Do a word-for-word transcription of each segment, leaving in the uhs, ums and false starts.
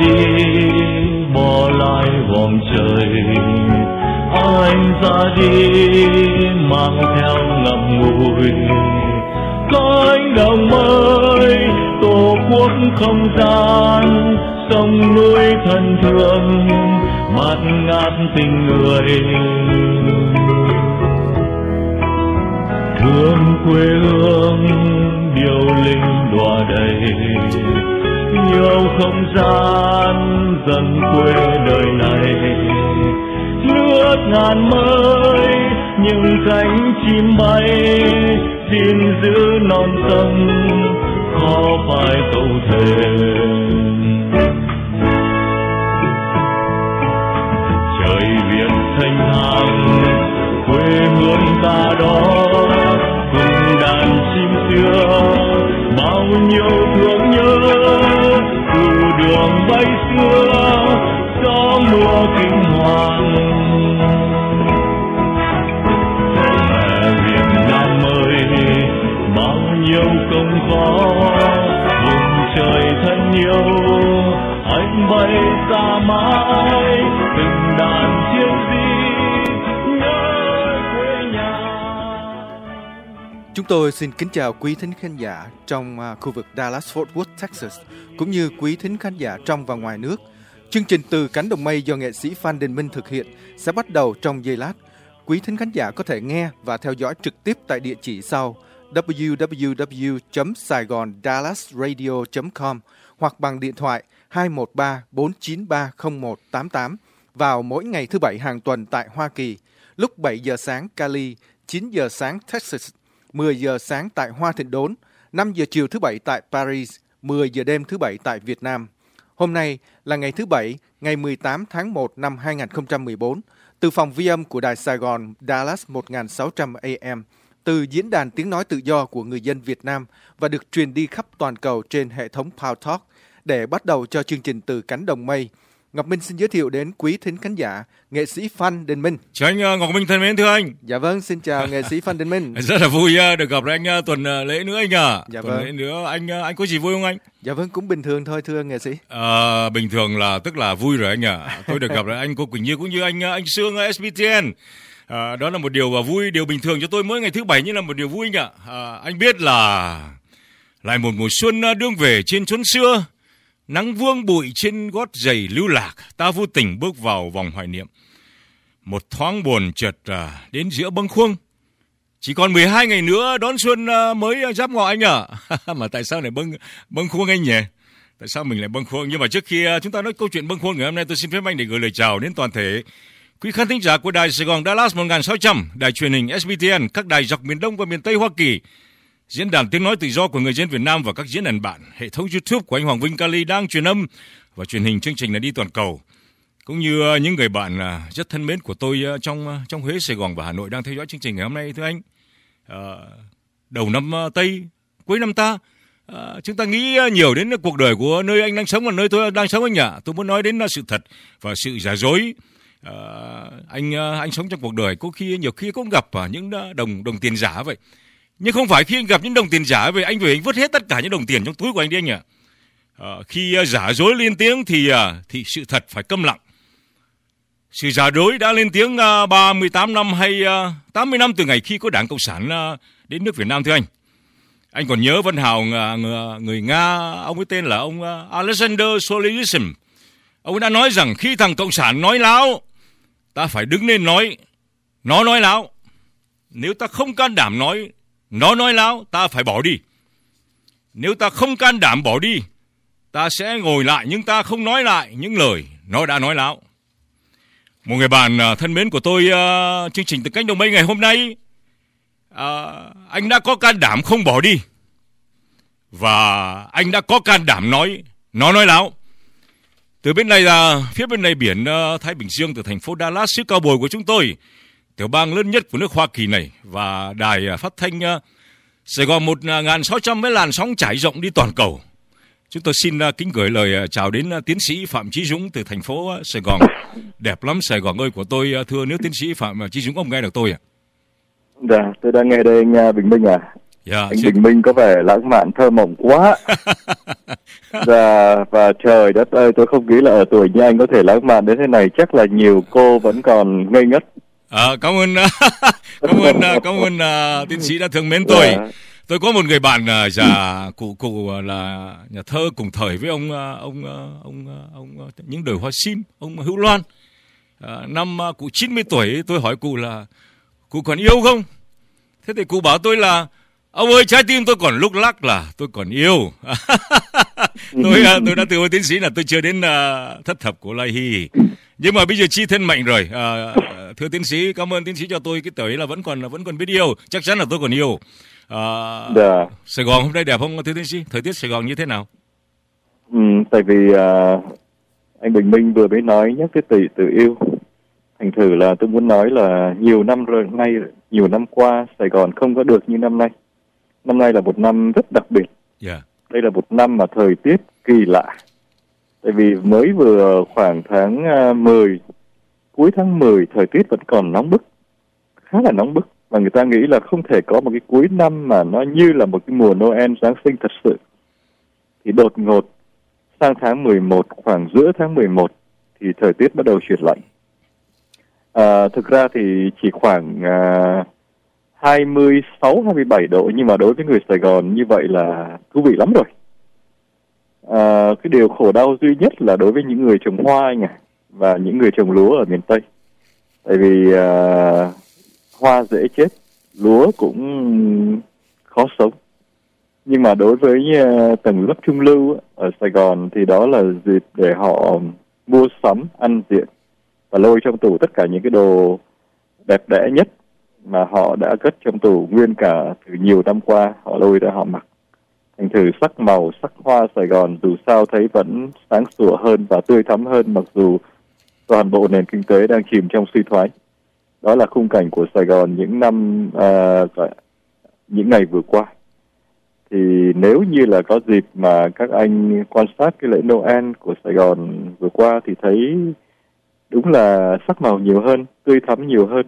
đi bỏ lại vòng trời, anh ra đi mang theo ngậm ngùi cánh đồng mới tổ quốc không gian, sông núi thân thương mát ngát tình người, thương quê hương điệu linh đọa đầy, nhiều không gian dần quê đời này, nước ngàn mới những cánh chim bay, xin giữ non sông khó phải câu thề. Trời Việt thanh thang quê hương ta đó, cùng đàn chim xưa bao nhiêu thương nhớ, từ đường bay xưa gió mưa kinh hoàng. Mẹ Việt Nam ơi bao nhiêu công khó, vùng trời thân yêu anh bay xa mãi, từng đàn chiêu di nhớ quê nhà. Chúng tôi xin kính chào quý thính khán giả trong uh, khu vực Dallas-Fort Worth, Texas, cũng như quý thính khán giả trong và ngoài nước. Chương trình Từ Cánh Đồng Mây do nghệ sĩ Phan Đình Minh thực hiện sẽ bắt đầu trong giây lát. Quý thính khán giả có thể nghe và theo dõi trực tiếp tại địa chỉ sau w w w chấm saigon dallas radio chấm com hoặc bằng điện thoại hai một ba bốn chín ba không một tám tám vào mỗi ngày thứ Bảy hàng tuần tại Hoa Kỳ, lúc bảy giờ sáng Cali, chín giờ sáng Texas, mười giờ sáng tại Hoa Thịnh Đốn, năm giờ chiều thứ Bảy tại Paris, mười giờ đêm thứ Bảy tại Việt Nam. Hôm nay là ngày thứ Bảy, ngày mười tám tháng một năm hai nghìn không trăm mười bốn, từ phòng vi âm của Đài Sài Gòn Dallas một nghìn sáu trăm A M, từ diễn đàn tiếng nói tự do của người dân Việt Nam và được truyền đi khắp toàn cầu trên hệ thống Power Talk. Để bắt đầu cho chương trình Từ Cánh Đồng Mây, Ngọc Minh xin giới thiệu đến quý thính khán giả nghệ sĩ Phan Đình Minh. Chào anh Ngọc Minh thân mến, thưa anh. Dạ vâng, xin chào nghệ sĩ Phan Đình Minh. Rất là vui được gặp anh tuần lễ nữa anh ạ. Dạ tuần vâng. lễ nữa anh anh có gì vui không anh? Dạ vâng, cũng bình thường thôi thưa nghệ sĩ. À, bình thường là tức là vui rồi anh ạ. Tôi được gặp lại anh cô Quỳnh Như cũng như anh anh Sương ét bê tê en. À, đó là một điều vui, điều bình thường cho tôi mỗi ngày thứ Bảy, như là một điều vui anh ạ. À, anh biết là lại một mùa xuân đương về trên chốn xưa. Nắng vương bụi trên gót giày lưu lạc, ta vô tình bước vào vòng hoài niệm. Một thoáng buồn chợt à, đến giữa bâng khuâng. Chỉ còn mười hai ngày nữa đón xuân à, mới giáp ngọ anh ạ. À. Mà tại sao lại bâng bâng khuâng anh nhỉ? Tại sao mình lại bâng khuâng? Nhưng mà trước khi à, chúng ta nói câu chuyện bâng khuâng ngày hôm nay, tôi xin phép anh để gửi lời chào đến toàn thể quý khán thính giả của Đài Sài Gòn Dallas một nghìn sáu trăm, đài truyền hình ét bê tê en, các đài dọc miền Đông và miền Tây Hoa Kỳ, diễn đàn tiếng nói tự do của người dân Việt Nam và các diễn đàn bạn, hệ thống YouTube của anh Hoàng Vinh Cali đang truyền âm và truyền hình chương trình là đi toàn cầu, cũng như những người bạn rất thân mến của tôi trong trong Huế, Sài Gòn và Hà Nội đang theo dõi chương trình ngày hôm nay. Thưa anh, à, đầu năm Tây, cuối năm ta, à, chúng ta nghĩ nhiều đến cuộc đời của nơi anh đang sống và nơi tôi đang sống anh ạ. Tôi muốn nói đến sự thật và sự giả dối. À, anh anh sống trong cuộc đời có khi nhiều khi cũng gặp những đồng đồng tiền giả vậy. Nhưng không phải khi anh gặp những đồng tiền giả về anh về anh vứt hết tất cả những đồng tiền trong túi của anh đi anh ạ. À, khi giả dối lên tiếng thì thì sự thật phải câm lặng. Sự giả dối đã lên tiếng ba mươi tám năm hay tám mươi năm từ ngày khi có Đảng Cộng sản đến nước Việt Nam thưa anh. Anh còn nhớ Văn Hào người Nga, ông ấy tên là ông Alexander Solzhenitsyn. Ông ấy đã nói rằng khi thằng Cộng sản nói láo, ta phải đứng lên nói nó nói láo. Nếu ta không can đảm nói nó nói láo, ta phải bỏ đi. Nếu ta không can đảm bỏ đi, ta sẽ ngồi lại nhưng ta không nói lại những lời nó đã nói láo. Một người bạn thân mến của tôi, uh, chương trình Từ Cánh Đồng Mây ngày hôm nay, uh, anh đã có can đảm không bỏ đi. Và anh đã có can đảm nói nó nói láo. Từ bên này là phía bên này biển uh, Thái Bình Dương, từ thành phố Dallas, xứ cao bồi của chúng tôi, tiểu bang lớn nhất của nước Hoa Kỳ này, và đài phát thanh uh, Sài Gòn một nghìn sáu trăm với làn sóng trải rộng đi toàn cầu. Chúng tôi xin uh, kính gửi lời uh, chào đến uh, tiến sĩ Phạm Chí Dũng từ thành phố uh, Sài Gòn. Đẹp lắm Sài Gòn ơi của tôi, uh, thưa nếu tiến sĩ Phạm uh, Chí Dũng ông nghe được tôi ạ? À? Dạ, tôi đang nghe đây anh uh, Bình Minh à. Yeah, anh chứ... Bình Minh có vẻ lãng mạn thơ mộng quá. và, và trời đất ơi, tôi không nghĩ là ở tuổi như anh có thể lãng mạn đến thế này. Chắc là nhiều cô vẫn còn ngây ngất. À, cảm ơn cảm ơn cảm ơn uh, tiến sĩ đã thương mến tôi. Yeah. Tôi có một người bạn uh, già cụ cụ uh, là nhà thơ cùng thời với ông uh, ông uh, ông uh, ông uh, những đời hoa sim, ông Hữu Loan. Uh, năm uh, cụ chín mươi tuổi, tôi hỏi cụ là cụ còn yêu không? Thế thì cụ bảo tôi là ông ơi, trái tim tôi còn lúc lắc là tôi còn yêu. tôi uh, tôi đã từ hồi tiến sĩ là tôi chưa đến uh, thất thập của Lai Hy. Nhưng mà bây giờ chi thân mệnh rồi. À, thưa tiến sĩ, cảm ơn tiến sĩ cho tôi cái tuổi là vẫn còn vẫn còn biết yêu, chắc chắn là tôi còn yêu. À, dạ. Sài Gòn hôm nay đẹp không thưa tiến sĩ? Thời tiết Sài Gòn như thế nào? Ừ, tại vì uh, anh Bình Minh vừa mới nói nhắc tới từ từ yêu, thành thử là tôi muốn nói là nhiều năm rồi nay, nhiều năm qua Sài Gòn không có được như năm nay. Năm nay là một năm rất đặc biệt. Yeah. Đây là một năm mà thời tiết kỳ lạ. Tại vì mới vừa khoảng tháng uh, mười, cuối tháng mười, thời tiết vẫn còn nóng bức, khá là nóng bức. Và người ta nghĩ là không thể có một cái cuối năm mà nó như là một cái mùa Noel Giáng sinh thật sự. Thì đột ngột sang tháng mười một, khoảng giữa tháng mười một, thì thời tiết bắt đầu chuyển lạnh. À, thực ra thì chỉ khoảng uh, hai mươi sáu, hai mươi bảy độ, nhưng mà đối với người Sài Gòn như vậy là thú vị lắm rồi. À, cái điều khổ đau duy nhất là đối với những người trồng hoa anh à, và những người trồng lúa ở miền Tây. Tại vì à, hoa dễ chết, lúa cũng khó sống. Nhưng mà đối với uh, tầng lớp trung lưu ở Sài Gòn thì đó là dịp để họ mua sắm, ăn diện và lôi trong tủ tất cả những cái đồ đẹp đẽ nhất mà họ đã cất trong tủ nguyên cả từ nhiều năm qua, họ lôi ra họ mặc. Thành thử sắc màu, sắc hoa Sài Gòn dù sao thấy vẫn sáng sủa hơn và tươi thắm hơn, mặc dù toàn bộ nền kinh tế đang chìm trong suy thoái. Đó là khung cảnh của Sài Gòn những năm, uh, những ngày vừa qua. Thì nếu như là có dịp mà các anh quan sát cái lễ Noel của Sài Gòn vừa qua thì thấy đúng là sắc màu nhiều hơn, tươi thắm nhiều hơn.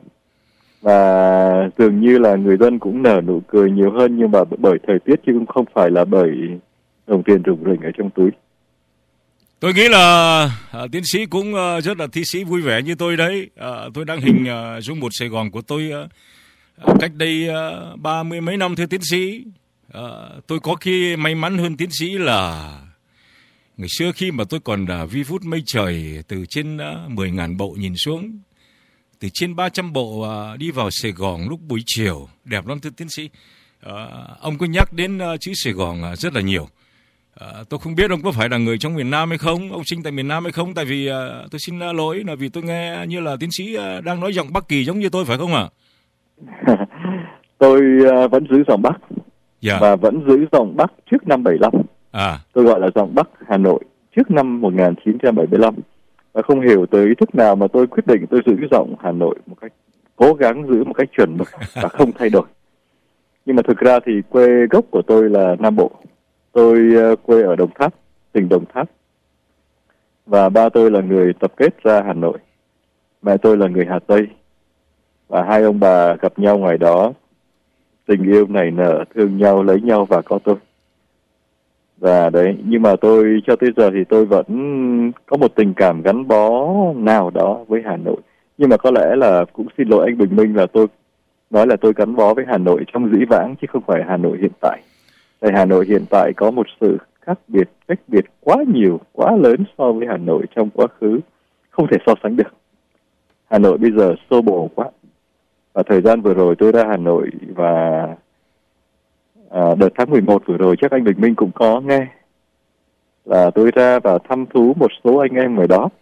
Và dường như là người dân cũng nở nụ cười nhiều hơn, nhưng mà bởi thời tiết chứ cũng không phải là bởi đồng tiền rủng rỉnh ở trong túi. Tôi nghĩ là à, tiến sĩ cũng uh, rất là thi sĩ vui vẻ như tôi đấy. À, tôi đang hình uh, dung một Sài Gòn của tôi uh, cách đây uh, ba mươi mấy năm thưa tiến sĩ. À, tôi có khi may mắn hơn tiến sĩ là ngày xưa khi mà tôi còn uh, vi vút mây trời từ trên uh, mười nghìn bộ nhìn xuống, từ trên ba trăm bộ uh, đi vào Sài Gòn lúc buổi chiều, đẹp lắm thưa tiến sĩ. Uh, ông có nhắc đến uh, chữ Sài Gòn uh, rất là nhiều. Uh, tôi không biết ông có phải là người trong miền Nam hay không, ông sinh tại miền Nam hay không, tại vì uh, tôi xin uh, lỗi là vì tôi nghe như là tiến sĩ uh, đang nói giọng Bắc Kỳ giống như tôi phải không ạ? Tôi uh, vẫn giữ giọng Bắc. Yeah. Và vẫn giữ giọng Bắc trước năm bảy lăm. À. Tôi gọi là giọng Bắc Hà Nội trước năm một nghìn chín trăm bảy mươi lăm. Và không hiểu tới ý thức nào mà tôi quyết định tôi giữ giọng Hà Nội một cách, cố gắng giữ một cách chuẩn mực và không thay đổi. Nhưng mà thực ra thì quê gốc của tôi là Nam Bộ. Tôi uh, quê ở Đồng Tháp, tỉnh Đồng Tháp. Và ba tôi là người tập kết ra Hà Nội. Mẹ tôi là người Hà Tây. Và hai ông bà gặp nhau ngoài đó. Tình yêu nảy nở, thương nhau, lấy nhau và có tôi. Và đấy, nhưng mà tôi cho tới giờ thì tôi vẫn có một tình cảm gắn bó nào đó với Hà Nội. Nhưng mà có lẽ là cũng xin lỗi anh Bình Minh là tôi nói là tôi gắn bó với Hà Nội trong dĩ vãng chứ không phải Hà Nội hiện tại. Tại Hà Nội hiện tại có một sự khác biệt, cách biệt quá nhiều, quá lớn so với Hà Nội trong quá khứ. Không thể so sánh được. Hà Nội bây giờ xô bồ quá. Và thời gian vừa rồi tôi ra Hà Nội và à, đợt tháng mười một vừa rồi chắc anh Bình Minh cũng có nghe. Là tôi ra và thăm thú một số anh em ở đó.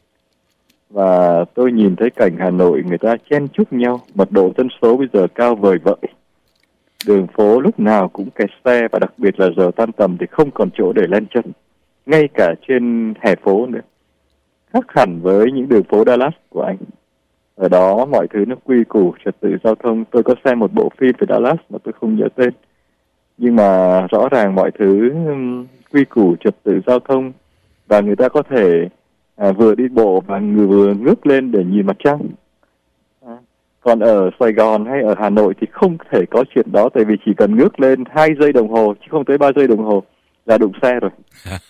Và tôi nhìn thấy cảnh Hà Nội người ta chen chúc nhau, mật độ dân số bây giờ cao vời vợi. Đường phố lúc nào cũng kẹt xe và đặc biệt là giờ tan tầm thì không còn chỗ để lên chân. Ngay cả trên hè phố nữa. Khác hẳn với những đường phố Dallas của anh. Ở đó mọi thứ nó quy củ, trật tự giao thông. Tôi có xem một bộ phim về Dallas mà tôi không nhớ tên. Nhưng mà rõ ràng mọi thứ quy củ, trật tự giao thông. Và người ta có thể à, vừa đi bộ và người vừa ngước lên để nhìn mặt trăng. À, Còn ở Sài Gòn hay ở Hà Nội thì không thể có chuyện đó, tại vì chỉ cần ngước lên hai giây đồng hồ chứ không tới ba giây đồng hồ là đụng xe rồi.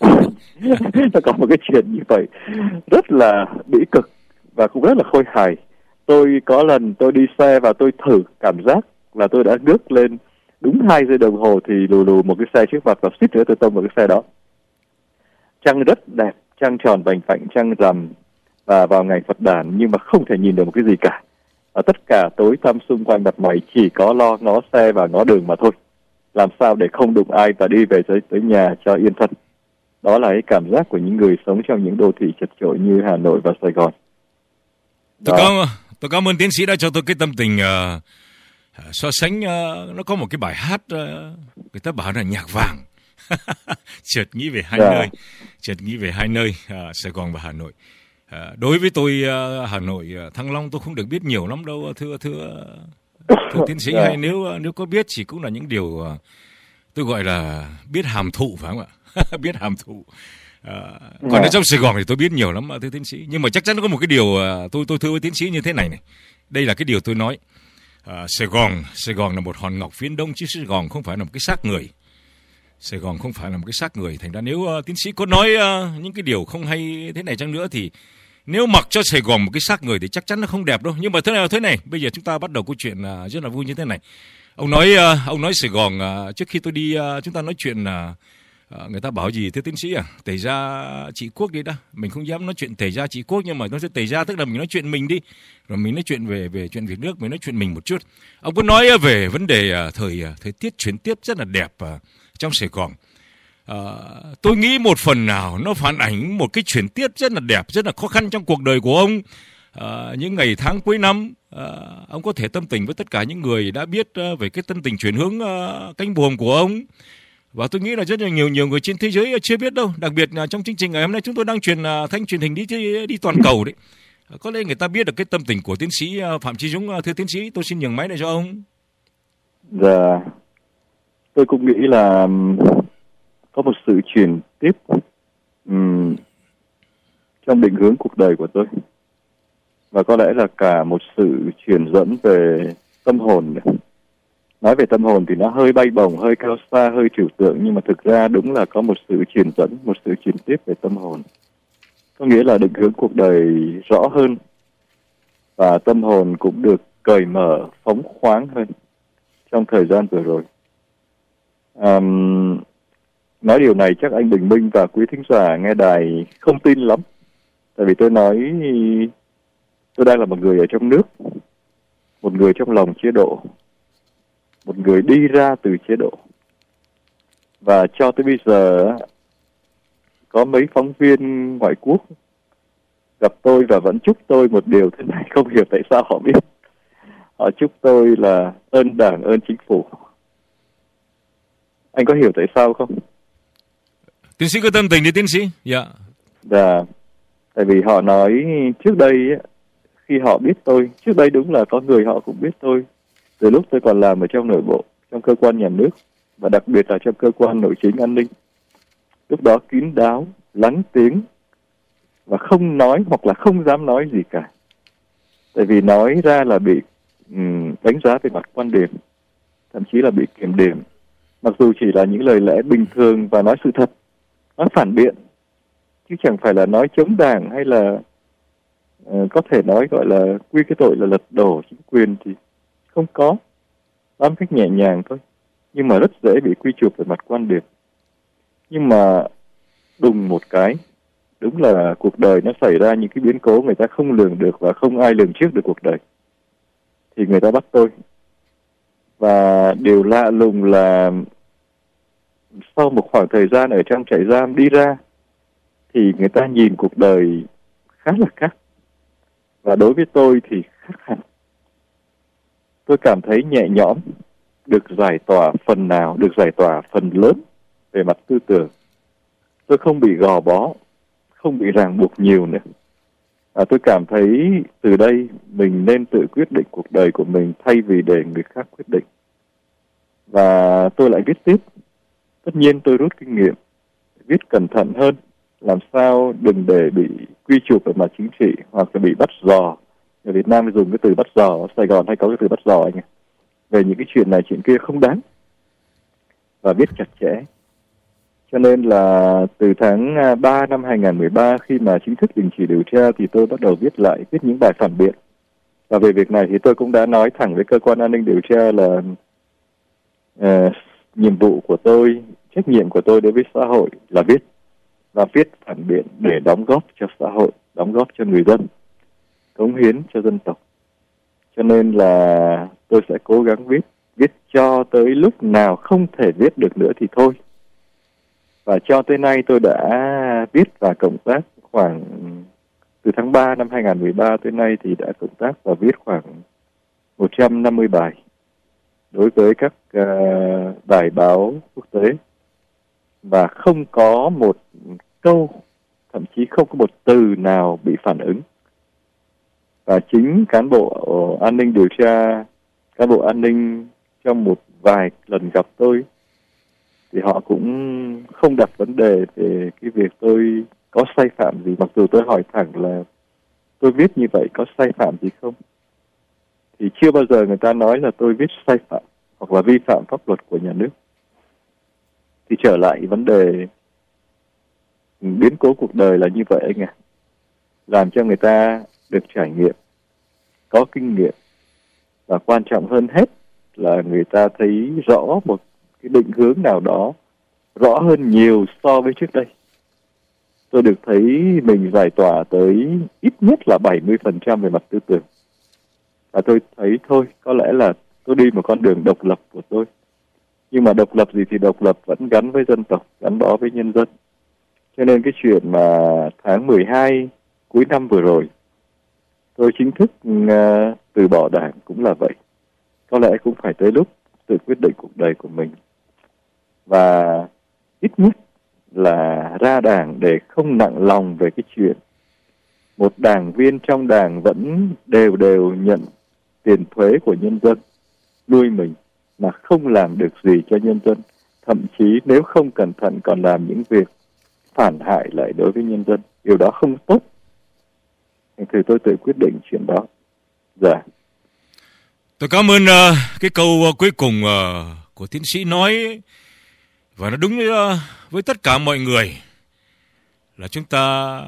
Nó có một cái chuyện như vậy rất là bỉ cực và cũng rất là khôi hài. Tôi có lần tôi đi xe và tôi thử cảm giác là tôi đã ngước lên đúng hai giây đồng hồ thì lù lù một cái xe trước mặt và suýt nữa tôi tông vào cái xe đó. Trăng rất đẹp, trăng tròn vành vạnh, trăng rằm và vào ngày Phật đản, nhưng mà không thể nhìn được một cái gì cả. Và tất cả tối tăm xung quanh mặt mày chỉ có lo ngó xe và ngó đường mà thôi. Làm sao để không đụng ai và đi về tới, tới nhà cho yên thân. Đó là cái cảm giác của những người sống trong những đô thị chật chội như Hà Nội và Sài Gòn. Tôi cảm, tôi cảm ơn tiến sĩ đã cho tôi cái tâm tình uh, so sánh. Uh, nó có một cái bài hát uh, người ta bảo là nhạc vàng. Chợt nghĩ về hai yeah. nơi, chợt nghĩ về hai nơi uh, Sài Gòn và Hà Nội. Uh, đối với tôi uh, Hà Nội, uh, Thăng Long tôi không được biết nhiều lắm đâu thưa thưa thưa tiến sĩ. yeah. Hay nếu uh, nếu có biết chỉ cũng là những điều uh, tôi gọi là biết hàm thụ, phải không ạ? Biết hàm thụ. À, còn yeah. ở trong Sài Gòn thì tôi biết nhiều lắm thưa tiến sĩ, nhưng mà chắc chắn có một cái điều tôi tôi thưa với tiến sĩ như thế này này. Đây là cái điều tôi nói. À, Sài Gòn, Sài Gòn là một hòn ngọc phiến đông, chứ Sài Gòn không phải là một cái xác người. Sài Gòn không phải là một cái xác người. Thành ra nếu uh, tiến sĩ có nói uh, những cái điều không hay thế này chăng nữa thì nếu mặc cho Sài Gòn một cái xác người thì chắc chắn nó không đẹp đâu. Nhưng mà thế nào thế này, bây giờ chúng ta bắt đầu câu chuyện uh, rất là vui như thế này. Ông nói uh, ông nói Sài Gòn uh, trước khi tôi đi uh, chúng ta nói chuyện. Uh, À, người ta bảo gì thưa tiến sĩ à, tẩy ra chị Quốc đi đã. Mình không dám nói chuyện tẩy ra chị Quốc, nhưng mà nó sẽ tẩy ra tức là mình nói chuyện mình đi, rồi mình nói chuyện về về chuyện việc nước, mình nói chuyện mình một chút. Ông có nói về vấn đề uh, thời uh, thời tiết chuyển tiếp rất là đẹp uh, trong Sài Gòn. Uh, tôi nghĩ một phần nào nó phản ánh một cái chuyển tiếp rất là đẹp, rất là khó khăn trong cuộc đời của ông. Uh, những ngày tháng cuối năm, uh, ông có thể tâm tình với tất cả những người đã biết uh, về cái tâm tình chuyển hướng uh, cánh buồm của ông. Và tôi nghĩ là rất là nhiều nhiều người trên thế giới chưa biết đâu. Đặc biệt là trong chương trình ngày hôm nay chúng tôi đang truyền thanh truyền hình đi đi toàn cầu đấy. Có lẽ người ta biết được cái tâm tình của tiến sĩ Phạm Chí Dũng. Thưa tiến sĩ, tôi xin nhường máy này cho ông. Dạ, tôi cũng nghĩ là có một sự chuyển tiếp um, trong định hướng cuộc đời của tôi. Và có lẽ là cả một sự chuyển dẫn về tâm hồn nữa. Nói về tâm hồn thì nó hơi bay bổng, hơi cao xa, hơi trừu tượng, nhưng mà thực ra đúng là có một sự truyền dẫn, một sự chuyển tiếp về tâm hồn. Có nghĩa là định hướng cuộc đời rõ hơn và tâm hồn cũng được cởi mở, phóng khoáng hơn trong thời gian vừa rồi. Um, nói điều này chắc anh Bình Minh và quý thính giả nghe đài không tin lắm. Tại vì tôi nói tôi đang là một người ở trong nước, một người trong lòng chế độ, một người đi ra từ chế độ. Và cho tới bây giờ có mấy phóng viên ngoại quốc gặp tôi và vẫn chúc tôi một điều thế này, không hiểu tại sao họ biết. Họ chúc tôi là ơn Đảng, ơn Chính phủ. Anh có hiểu tại sao không? Tiến sĩ có tâm tình đi tiến sĩ. Dạ. Yeah. Dạ. Tại vì họ nói trước đây khi họ biết tôi, trước đây đúng là có người họ cũng biết tôi từ lúc tôi còn làm ở trong nội bộ, trong cơ quan nhà nước, và đặc biệt là trong cơ quan nội chính an ninh. Lúc đó kín đáo, lắng tiếng, và không nói hoặc là không dám nói gì cả. Tại vì nói ra là bị um, đánh giá về mặt quan điểm, thậm chí là bị kiểm điểm. Mặc dù chỉ là những lời lẽ bình thường và nói sự thật, nói phản biện, chứ chẳng phải là nói chống đảng hay là uh, có thể nói gọi là quy cái tội là lật đổ chính quyền thì không có. Nói cách nhẹ nhàng thôi, nhưng mà rất dễ bị quy chụp về mặt quan điểm. Nhưng mà đùng một cái, đúng là cuộc đời nó xảy ra những cái biến cố người ta không lường được và không ai lường trước được cuộc đời. Thì người ta bắt tôi. Và điều lạ lùng là sau một khoảng thời gian ở trong trại giam đi ra thì người ta nhìn cuộc đời khá là khác. Và đối với tôi thì khác hẳn. Tôi cảm thấy nhẹ nhõm, được giải tỏa phần nào, được giải tỏa phần lớn về mặt tư tưởng. Tôi không bị gò bó, không bị ràng buộc nhiều nữa. À, tôi cảm thấy từ đây mình nên tự quyết định cuộc đời của mình thay vì để người khác quyết định. Và tôi lại viết tiếp. Tất nhiên tôi rút kinh nghiệm, viết cẩn thận hơn, làm sao đừng để bị quy chụp về mặt chính trị hoặc là bị bắt giò Ở Việt Nam dùng cái từ bắt giò, ở Sài Gòn hay có cái từ bắt giò anh ạ. Về những cái chuyện này chuyện kia không đáng, và viết chặt chẽ. Cho nên là từ tháng ba năm hai không một ba, khi mà chính thức đình chỉ điều tra, thì tôi bắt đầu viết lại, viết những bài phản biện. Và về việc này thì tôi cũng đã nói thẳng với cơ quan an ninh điều tra là uh, nhiệm vụ của tôi, trách nhiệm của tôi đối với xã hội là viết, và viết phản biện để đóng góp cho xã hội, đóng góp cho người dân, cống hiến cho dân tộc. Cho nên là tôi sẽ cố gắng viết, viết cho tới lúc nào không thể viết được nữa thì thôi. Và cho tới nay tôi đã viết và cộng tác khoảng, từ tháng ba năm hai không một ba tới nay thì đã cộng tác và viết khoảng một trăm năm mươi bài đối với các uh, đài báo quốc tế. Và không có một câu, thậm chí không có một từ nào bị phản ứng. Và chính cán bộ an ninh điều tra, cán bộ an ninh trong một vài lần gặp tôi thì họ cũng không đặt vấn đề về cái việc tôi có sai phạm gì, mặc dù tôi hỏi thẳng là tôi viết như vậy có sai phạm gì không. Thì chưa bao giờ người ta nói là tôi viết sai phạm hoặc là vi phạm pháp luật của nhà nước. Thì trở lại vấn đề biến cố cuộc đời là như vậy anh ạ. Làm cho người ta được trải nghiệm, có kinh nghiệm, và quan trọng hơn hết là người ta thấy rõ một cái định hướng nào đó, rõ hơn nhiều so với trước đây. Tôi được thấy mình giải tỏa tới ít nhất là bảy mươi phần trăm về mặt tư tưởng. Và tôi thấy thôi, có lẽ là tôi đi một con đường độc lập của tôi. Nhưng mà độc lập gì thì độc lập vẫn gắn với dân tộc, gắn bó với nhân dân. Cho nên cái chuyện mà tháng mười hai cuối năm vừa rồi, tôi chính thức uh, từ bỏ đảng cũng là vậy. Có lẽ cũng phải tới lúc tự quyết định cuộc đời của mình. Và ít nhất là ra đảng để không nặng lòng về cái chuyện một đảng viên trong đảng vẫn đều đều nhận tiền thuế của nhân dân nuôi mình mà không làm được gì cho nhân dân. Thậm chí nếu không cẩn thận còn làm những việc phản hại lại đối với nhân dân. Điều đó không tốt. Thì tôi tự quyết định chuyện đó. Dạ. Tôi cảm ơn uh, cái câu uh, cuối cùng uh, của tiến sĩ nói, và nó đúng với, uh, với tất cả mọi người, là chúng ta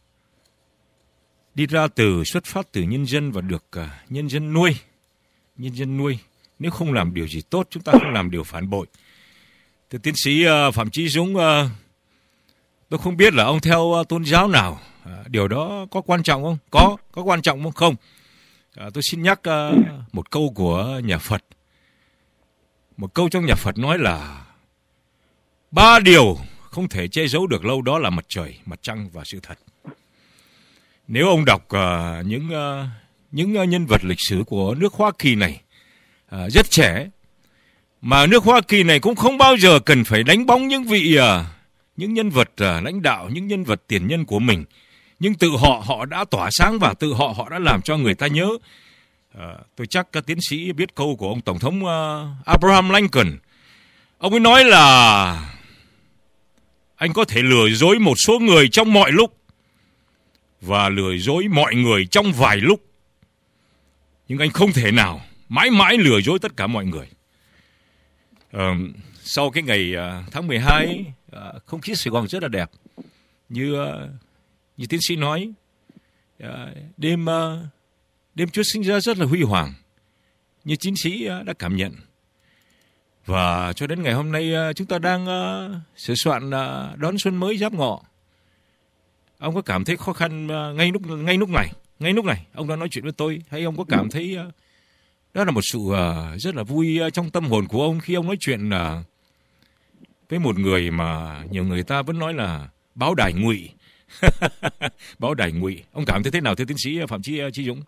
đi ra từ, xuất phát từ nhân dân và được uh, nhân dân nuôi. Nhân dân nuôi. Nếu không làm điều gì tốt, chúng ta không làm điều phản bội. Thưa tiến sĩ uh, Phạm Chí Dũng, uh, tôi không biết là ông theo uh, tôn giáo nào. Uh, điều đó có quan trọng không? Có, có quan trọng không? Không. Uh, tôi xin nhắc uh, một câu của nhà Phật. Một câu trong nhà Phật nói là ba điều không thể che giấu được lâu, đó là mặt trời, mặt trăng và sự thật. Nếu ông đọc uh, những uh, những uh, nhân vật lịch sử của nước Hoa Kỳ này, uh, rất trẻ, mà nước Hoa Kỳ này cũng không bao giờ cần phải đánh bóng những vị uh, những nhân vật uh, lãnh đạo, những nhân vật tiền nhân của mình, nhưng tự họ họ đã tỏa sáng và tự họ họ đã làm cho người ta nhớ. Uh, tôi chắc các tiến sĩ biết câu của ông Tổng thống uh, Abraham Lincoln. Ông ấy nói là anh có thể lừa dối một số người trong mọi lúc và lừa dối mọi người trong vài lúc, nhưng anh không thể nào mãi mãi lừa dối tất cả mọi người. Uh, sau cái ngày uh, tháng mười hai, uh, không khí Sài Gòn rất là đẹp. Như uh, như tiến sĩ nói, uh, đêm uh, đêm Chúa sinh ra rất là huy hoàng, như tiến sĩ uh, đã cảm nhận. Và cho đến ngày hôm nay uh, chúng ta đang uh, sửa soạn uh, đón xuân mới Giáp Ngọ. Ông có cảm thấy khó khăn uh, ngay lúc ngay lúc này, ngay lúc này ông đã nói chuyện với tôi, hay ông có cảm thấy uh, đó là một sự uh, rất là vui uh, trong tâm hồn của ông khi ông nói chuyện uh, với một người mà nhiều người ta vẫn nói là báo đài ngụy. Báo đài ngụy. Ông cảm thấy thế nào thưa tiến sĩ Phạm Chí, Chí Dũng?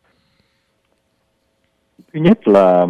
Thứ nhất là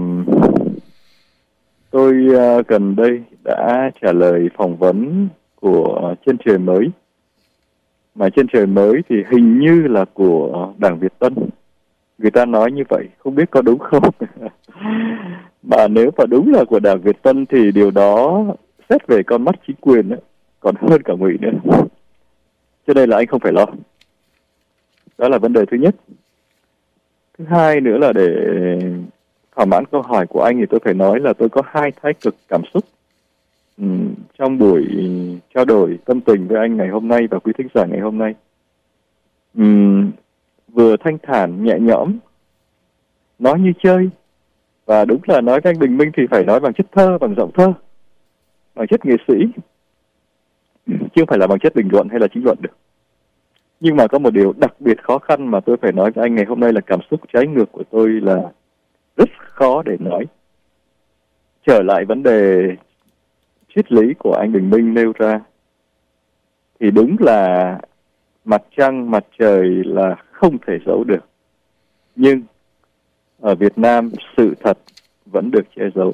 tôi uh, gần đây đã trả lời phỏng vấn của Chân Trời Mới. Mà Chân Trời Mới thì hình như là của Đảng Việt Tân. Người ta nói như vậy, không biết có đúng không? Mà nếu mà đúng là của Đảng Việt Tân thì điều đó xét về con mắt chính quyền ấy, còn hơn cả ngụy nữa. Cho nên là anh không phải lo. Đó là vấn đề thứ nhất. Thứ hai nữa là để thỏa mãn câu hỏi của anh thì tôi phải nói là tôi có hai thái cực cảm xúc ừ, trong buổi trao đổi tâm tình với anh ngày hôm nay và quý thính giả ngày hôm nay. Ừ, vừa thanh thản, nhẹ nhõm, nói như chơi. Và đúng là nói với anh Bình Minh thì phải nói bằng chất thơ, bằng giọng thơ, bằng chất nghệ sĩ, chứ không phải là bằng chất bình luận hay là chính luận được. Nhưng mà có một điều đặc biệt khó khăn mà tôi phải nói với anh ngày hôm nay là cảm xúc trái ngược của tôi là rất khó để nói. Trở lại vấn đề triết lý của anh Bình Minh nêu ra, thì đúng là mặt trăng, mặt trời là không thể giấu được. Nhưng ở Việt Nam sự thật vẫn được che giấu.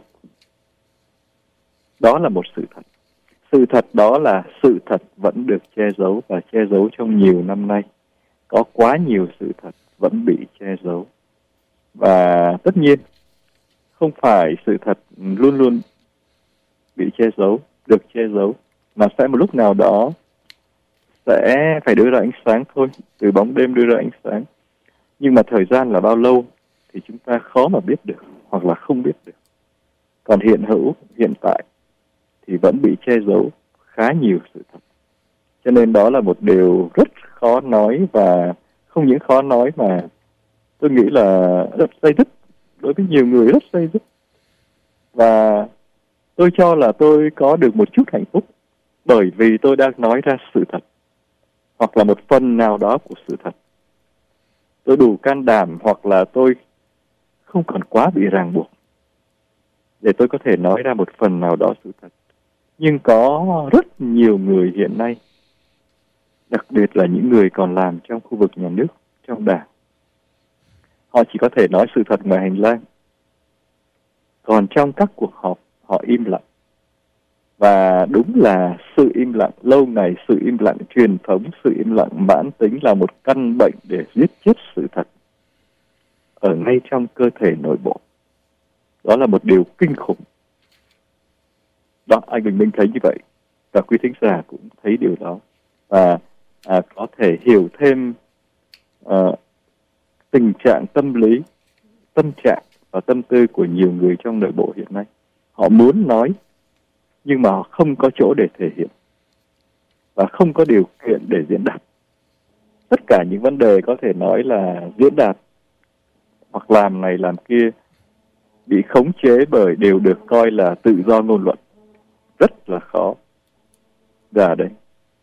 Đó là một sự thật. Sự thật đó là sự thật vẫn được che giấu và che giấu trong nhiều năm nay. Có quá nhiều sự thật vẫn bị che giấu. Và tất nhiên, không phải sự thật luôn luôn bị che giấu, được che giấu, mà sẽ một lúc nào đó sẽ phải đưa ra ánh sáng thôi, từ bóng đêm đưa ra ánh sáng. Nhưng mà thời gian là bao lâu thì chúng ta khó mà biết được, hoặc là không biết được. Còn hiện hữu, hiện tại thì vẫn bị che giấu khá nhiều sự thật. Cho nên đó là một điều rất khó nói, và không những khó nói mà tôi nghĩ là rất day dứt, đối với nhiều người rất day dứt. Và tôi cho là tôi có được một chút hạnh phúc bởi vì tôi đang nói ra sự thật, hoặc là một phần nào đó của sự thật. Tôi đủ can đảm, hoặc là tôi không còn quá bị ràng buộc để tôi có thể nói ra một phần nào đó sự thật. Nhưng có rất nhiều người hiện nay, đặc biệt là những người còn làm trong khu vực nhà nước, trong đảng, họ chỉ có thể nói sự thật ngoài hành lang. Còn trong các cuộc họp, họ im lặng. Và đúng là sự im lặng lâu ngày, sự im lặng truyền thống, sự im lặng mãn tính là một căn bệnh để giết chết sự thật ở ngay trong cơ thể nội bộ. Đó là một điều kinh khủng. Đó, anh Bình Minh thấy như vậy, và quý thính giả cũng thấy điều đó. Và à, có thể hiểu thêm à, tình trạng tâm lý, tâm trạng và tâm tư của nhiều người trong nội bộ hiện nay. Họ muốn nói, nhưng mà họ không có chỗ để thể hiện, và không có điều kiện để diễn đạt. Tất cả những vấn đề có thể nói là diễn đạt hoặc làm này làm kia bị khống chế bởi đều được coi là tự do ngôn luận. Rất là khó. Dạ đấy.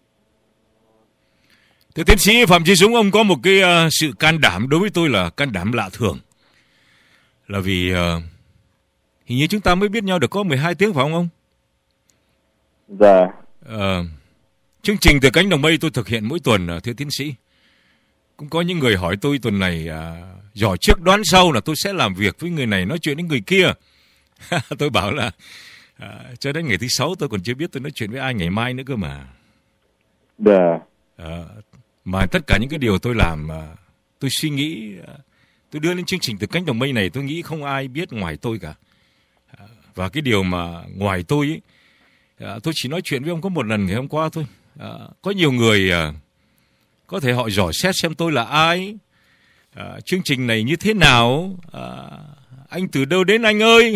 Thưa tiến sĩ Phạm Chí Dũng, ông có một cái uh, sự can đảm, đối với tôi là can đảm lạ thường. Là vì uh, hình như chúng ta mới biết nhau được có mười hai tiếng phải không ông? Dạ. Uh, chương trình Từ Cánh Đồng Mây tôi thực hiện mỗi tuần, uh, thưa tiến sĩ. Cũng có những người hỏi tôi tuần này uh, giỏi trước đoán sau là tôi sẽ làm việc với người này, nói chuyện với người kia. Tôi bảo là uh, cho đến ngày thứ sáu tôi còn chưa biết tôi nói chuyện với ai ngày mai nữa cơ mà. Dạ. Uh, mà tất cả những cái điều tôi làm, uh, tôi suy nghĩ, uh, tôi đưa lên chương trình Từ Cánh Đồng Mây này, tôi nghĩ không ai biết ngoài tôi cả. Uh, và cái điều mà ngoài tôi ấy, uh, tôi chỉ nói chuyện với ông có một lần ngày hôm qua thôi. Uh, có nhiều người uh, có thể họ dò xét xem tôi là ai, uh, chương trình này như thế nào, uh, anh từ đâu đến anh ơi.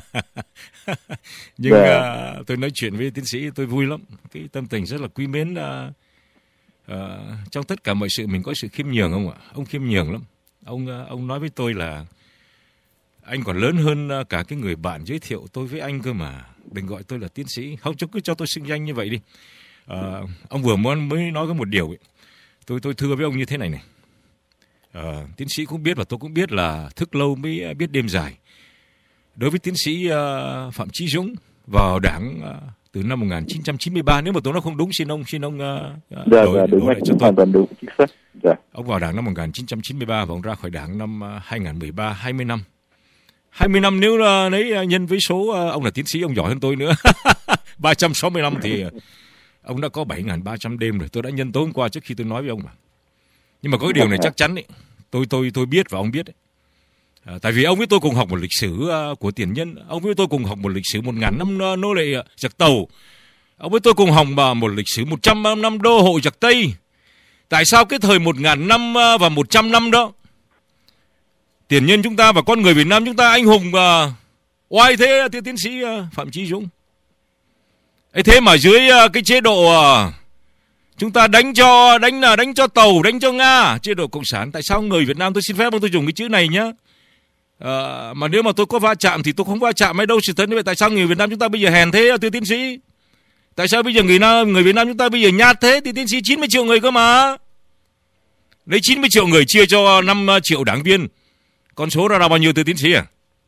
Nhưng uh, tôi nói chuyện với tiến sĩ tôi vui lắm, cái tâm tình rất là quý mến. Uh, uh, trong tất cả mọi sự mình có sự khiêm nhường không ạ? Ông khiêm nhường lắm. Ông uh, ông nói với tôi là anh còn lớn hơn uh, cả cái người bạn giới thiệu tôi với anh cơ mà, đừng gọi tôi là tiến sĩ, không cho cứ cho tôi xưng danh như vậy đi. Uh, ông vừa mới nói có một điều ấy. Tôi tôi thưa với ông như thế này này. Uh, tiến sĩ cũng biết và tôi cũng biết là thức lâu mới biết đêm dài. Đối với tiến sĩ uh, Phạm Chí Dũng vào đảng uh, từ năm một nghìn chín trăm chín mươi ba, nếu mà tôi nói không đúng xin ông xin ông uh, dạ, đổi, dạ, đúng đổi lại cho tôi. Hoàn toàn đúng chính xác. Dạ. Ông vào đảng năm một nghìn chín trăm chín mươi ba và ông ra khỏi đảng năm uh, hai nghìn không trăm mười ba, hai mươi năm. hai mươi năm nếu uh, lấy uh, nhân với số uh, ông là tiến sĩ, ông giỏi hơn tôi nữa. ba trăm sáu mươi lăm thì uh, ông đã có bảy nghìn ba trăm đêm rồi. Tôi đã nhân tối hôm qua trước khi tôi nói với ông mà. Nhưng mà có cái điều này chắc chắn ấy, tôi tôi tôi biết và ông biết ấy. À, tại vì ông với tôi cùng học một lịch sử uh, của tiền nhân, ông với tôi cùng học một lịch sử một ngàn năm uh, nô lệ uh, giặc Tàu, ông với tôi cùng học uh, một lịch sử một trăm năm đô hộ giặc Tây. Tại sao cái thời một ngàn năm uh, và một trăm năm đó tiền nhân chúng ta và con người Việt Nam chúng ta anh hùng và oai thế, thưa tiến sĩ Phạm Chí Dũng. Ấy thế mà dưới cái chế độ chúng ta đánh cho đánh là đánh cho tàu, đánh cho Nga, chế độ cộng sản, tại sao người Việt Nam, tôi xin phép tôi dùng cái chữ này nhá. À, mà nếu mà tôi có va chạm thì tôi không va chạm mấy đâu sự thật như vậy. Tại sao người Việt Nam chúng ta bây giờ hèn thế, thưa tiến sĩ? Tại sao bây giờ người Nam, người Việt Nam chúng ta bây giờ nhát thế? Thì tiến sĩ chín mươi triệu người cơ mà. Lấy chín mươi triệu người chia cho năm triệu đảng viên, con số ra là bao nhiêu, thưa tiến sĩ à?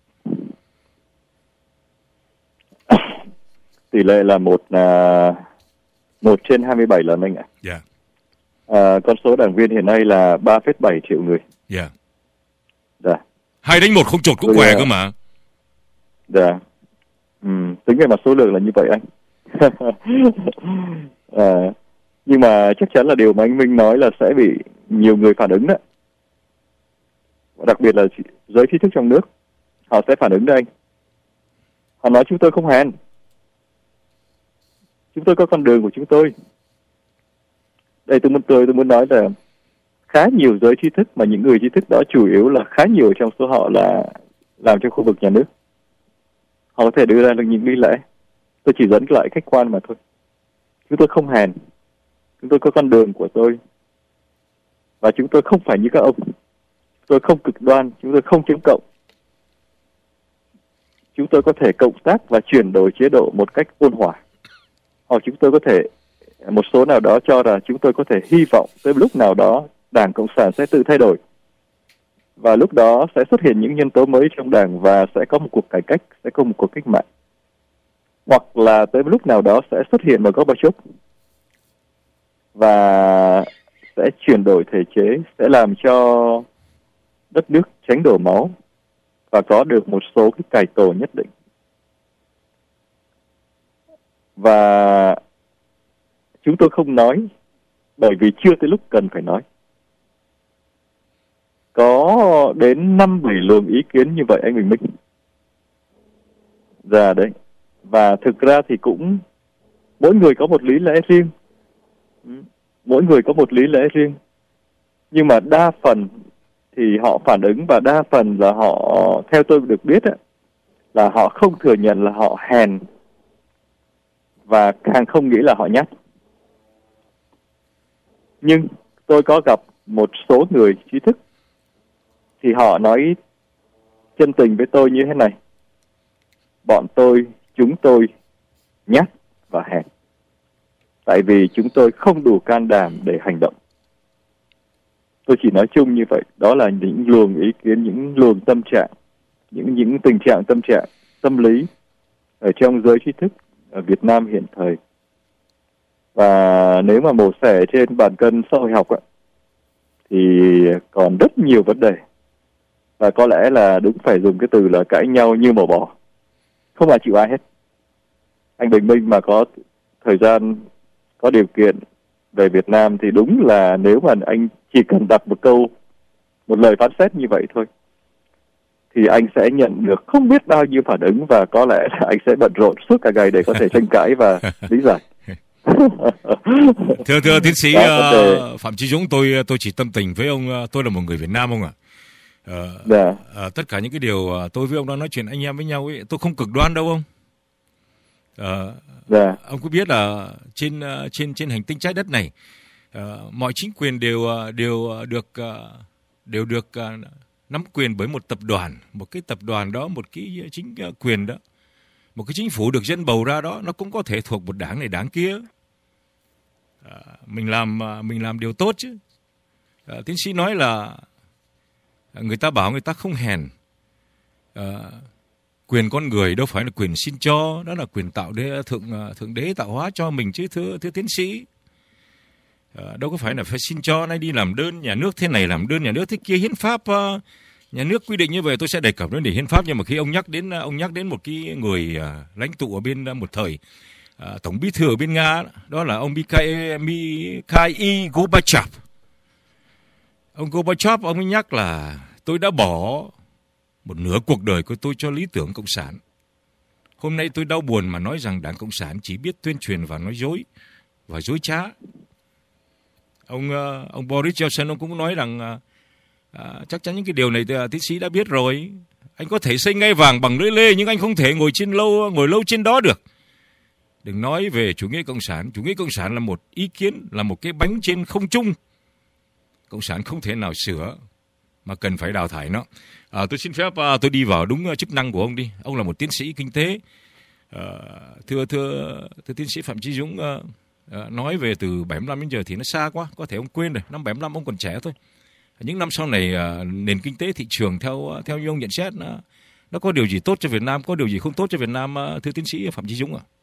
Tỷ lệ là một là một trên hai mươi bảy lần anh ạ. Dạ. À, con số đảng viên hiện nay là ba phẩy bảy triệu người. Dạ. Dạ. Hai đánh một không chột cũng khỏe cơ mà. Dạ. Ừ, tính về mặt số lượng là như vậy anh. à, nhưng mà chắc chắn là điều mà anh Minh nói là sẽ bị nhiều người phản ứng đó. Đặc biệt là giới trí thức trong nước, họ sẽ phản ứng đây anh. Họ nói chúng tôi không hèn, chúng tôi có con đường của chúng tôi. Đây tôi muốn tôi tôi muốn nói là khá nhiều giới trí thức, mà những người trí thức đó chủ yếu là khá nhiều trong số họ là làm trong khu vực nhà nước. Họ có thể đưa ra được những lý lẽ. Tôi chỉ dẫn lại khách quan mà thôi. Chúng tôi không hèn, chúng tôi có con đường của tôi, và chúng tôi không phải như các ông. Chúng tôi không cực đoan, chúng tôi không chống cộng. Chúng tôi có thể cộng tác và chuyển đổi chế độ một cách ôn hòa. Hoặc chúng tôi có thể, một số nào đó cho là chúng tôi có thể hy vọng tới lúc nào đó Đảng Cộng sản sẽ tự thay đổi. Và lúc đó sẽ xuất hiện những nhân tố mới trong Đảng và sẽ có một cuộc cải cách, sẽ có một cuộc cách mạng. Hoặc là tới lúc nào đó sẽ xuất hiện một Gorbachev và sẽ chuyển đổi thể chế, sẽ làm cho đất nước tránh đổ máu và có được một số cái cải tổ nhất định. Và chúng tôi không nói bởi vì chưa tới lúc cần phải nói. Có đến năm bảy luồng ý kiến như vậy anh Bình Minh. Dạ đấy. Và thực ra thì cũng mỗi người có một lý lẽ riêng. Mỗi người có một lý lẽ riêng. Nhưng mà đa phần thì họ phản ứng, và đa phần là họ, theo tôi được biết ấy, là họ không thừa nhận là họ hèn, và càng không nghĩ là họ nhát. Nhưng tôi có gặp một số người trí thức thì họ nói chân tình với tôi như thế này: bọn tôi, chúng tôi nhát và hèn, tại vì chúng tôi không đủ can đảm để hành động. Tôi chỉ nói chung như vậy. Đó là những luồng ý kiến, những luồng tâm trạng, những những tình trạng tâm trạng, tâm lý ở trong giới trí thức ở Việt Nam hiện thời. Và nếu mà mổ xẻ trên bàn cân xã hội học ấy, thì còn rất nhiều vấn đề. Và có lẽ là đúng phải dùng cái từ là cãi nhau như mổ bò. Không ai chịu ai hết. Anh Bình Minh mà có thời gian, có điều kiện về Việt Nam thì đúng là nếu mà anh chỉ cần đặt một câu, một lời phán xét như vậy thôi, thì anh sẽ nhận được không biết bao nhiêu phản ứng, và có lẽ là anh sẽ bận rộn suốt cả ngày để có thể tranh cãi và lý giải. Thưa thưa tiến sĩ đó, uh, Phạm Chí Dũng, tôi tôi chỉ tâm tình với ông. Tôi là một người Việt Nam ông ạ. À. Uh, dạ. uh, tất cả những cái điều uh, tôi với ông đang nói chuyện anh em với nhau ấy, tôi không cực đoan đâu ông. Uh, dạ. Ông có biết là trên uh, trên trên hành tinh trái đất này, uh, mọi chính quyền đều uh, đều uh, được uh, đều được uh, nắm quyền bởi một tập đoàn, một cái tập đoàn đó, một cái chính uh, quyền đó, một cái chính phủ được dân bầu ra đó, nó cũng có thể thuộc một đảng này đảng kia. À, mình làm mình làm điều tốt chứ. À, tiến sĩ nói là người ta bảo người ta không hèn. À, quyền con người đâu phải là quyền xin cho, đó là quyền tạo đế, thượng thượng đế tạo hóa cho mình chứ thưa thưa tiến sĩ. À, đâu có phải là phải xin cho, nay đi làm đơn nhà nước thế này, làm đơn nhà nước thế kia, hiến pháp uh, nhà nước quy định như vậy. Tôi sẽ đề cập đến để hiến pháp, nhưng mà khi ông nhắc đến ông nhắc đến một cái người uh, lãnh tụ ở bên uh, một thời uh, tổng bí thư ở bên Nga, đó là ông Mikhail, Mikhail Gorbachev. Ông Gorbachev ông ấy nhắc là tôi đã bỏ một nửa cuộc đời của tôi cho lý tưởng cộng sản. Hôm nay tôi đau buồn mà nói rằng Đảng Cộng sản chỉ biết tuyên truyền và nói dối và dối trá. Ông uh, ông Boris Johnson ông cũng nói rằng uh, À, chắc chắn những cái điều này tiến sĩ đã biết rồi. Anh có thể xây ngai vàng bằng lưỡi lê, nhưng anh không thể ngồi trên lâu ngồi lâu trên đó được. Đừng nói về chủ nghĩa cộng sản. Chủ nghĩa cộng sản là một ý kiến, là một cái bánh trên không trung. Cộng sản không thể nào sửa, mà cần phải đào thải nó. À, tôi xin phép à, tôi đi vào đúng chức năng của ông đi. Ông là một tiến sĩ kinh tế. À, thưa thưa thưa tiến sĩ Phạm Chí Dũng, à, à, nói về từ bảy mươi lăm đến giờ thì nó xa quá, có thể ông quên rồi. Năm bảy mươi lăm ông còn trẻ thôi. Những năm sau này à, nền kinh tế thị trường theo theo như ông nhận xét nó, nó có điều gì tốt cho Việt Nam, có điều gì không tốt cho Việt Nam, à, thưa tiến sĩ Phạm Chí Dũng ạ? À?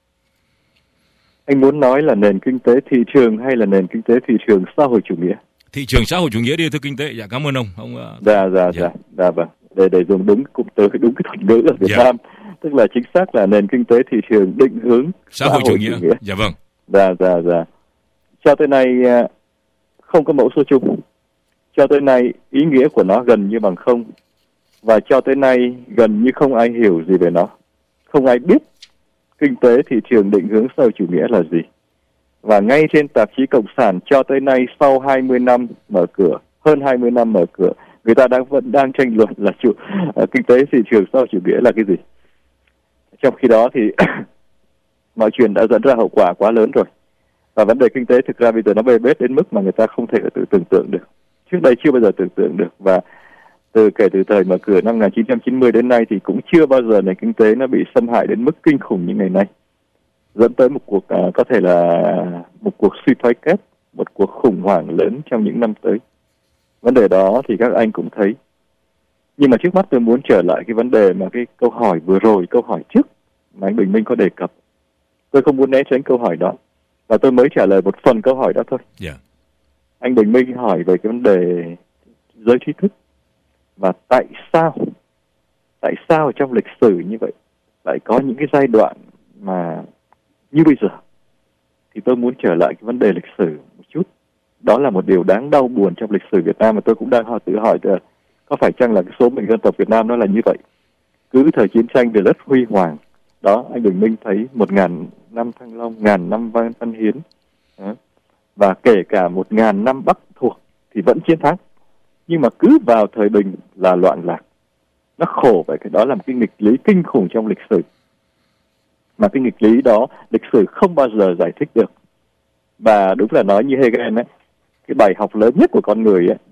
Anh muốn nói là nền kinh tế thị trường hay là nền kinh tế thị trường xã hội chủ nghĩa? Thị trường xã hội chủ nghĩa đi thưa kinh tế. Dạ cảm ơn ông. Ông dạ dạ dạ dạ vâng. Để để dùng đúng cụm từ đúng cái thuật ngữ ở Việt dạ. Nam, tức là chính xác là nền kinh tế thị trường định hướng xã, xã hội chủ nghĩa. chủ nghĩa. Dạ vâng. Dạ dạ dạ. Cho tới nay không có mẫu số chung. Cho tới nay ý nghĩa của nó gần như bằng không, và cho tới nay gần như không ai hiểu gì về nó, không ai biết kinh tế thị trường định hướng xã hội chủ nghĩa là gì. Và ngay trên tạp chí Cộng sản cho tới nay, sau hai mươi năm mở cửa, hơn hai mươi năm mở cửa, người ta đang vẫn đang tranh luận là chủ, uh, kinh tế thị trường xã hội chủ nghĩa là cái gì. Trong khi đó thì mọi chuyện đã dẫn ra hậu quả quá lớn rồi. Và vấn đề kinh tế thực ra bây giờ nó bê bết đến mức mà người ta không thể tự tưởng tượng được. Trước đây chưa bao giờ tưởng tượng được. Và từ kể từ thời mở cửa năm một nghìn chín trăm chín mươi đến nay thì cũng chưa bao giờ nền kinh tế nó bị xâm hại đến mức kinh khủng như ngày nay, dẫn tới một cuộc uh, có thể là một cuộc suy thoái kép, một cuộc khủng hoảng lớn trong những năm tới. Vấn đề đó thì các anh cũng thấy. Nhưng mà trước mắt tôi muốn trở lại cái vấn đề mà cái câu hỏi vừa rồi, câu hỏi trước mà anh Bình Minh có đề cập. Tôi không muốn né tránh câu hỏi đó, và tôi mới trả lời một phần câu hỏi đó thôi. Yeah. Anh Bình Minh hỏi về cái vấn đề giới trí thức, và tại sao, tại sao trong lịch sử như vậy lại có những cái giai đoạn mà như bây giờ. Thì tôi muốn trở lại cái vấn đề lịch sử một chút. Đó là một điều đáng đau buồn trong lịch sử Việt Nam, mà tôi cũng đang tự hỏi là có phải chăng là cái số mệnh dân tộc Việt Nam nó là như vậy. Cứ thời chiến tranh thì rất huy hoàng. Đó, anh Bình Minh thấy một ngàn năm Thăng Long, ngàn năm Văn, Văn Hiến. Đó. Và kể cả một ngàn năm Bắc thuộc thì vẫn chiến thắng. Nhưng mà cứ vào thời Bình là loạn lạc. Nó khổ vậy, cái đó là một cái nghịch lý kinh khủng trong lịch sử. Mà cái nghịch lý đó lịch sử không bao giờ giải thích được. Và đúng là nói như Hegel ấy, cái bài học lớn nhất của con người ấy,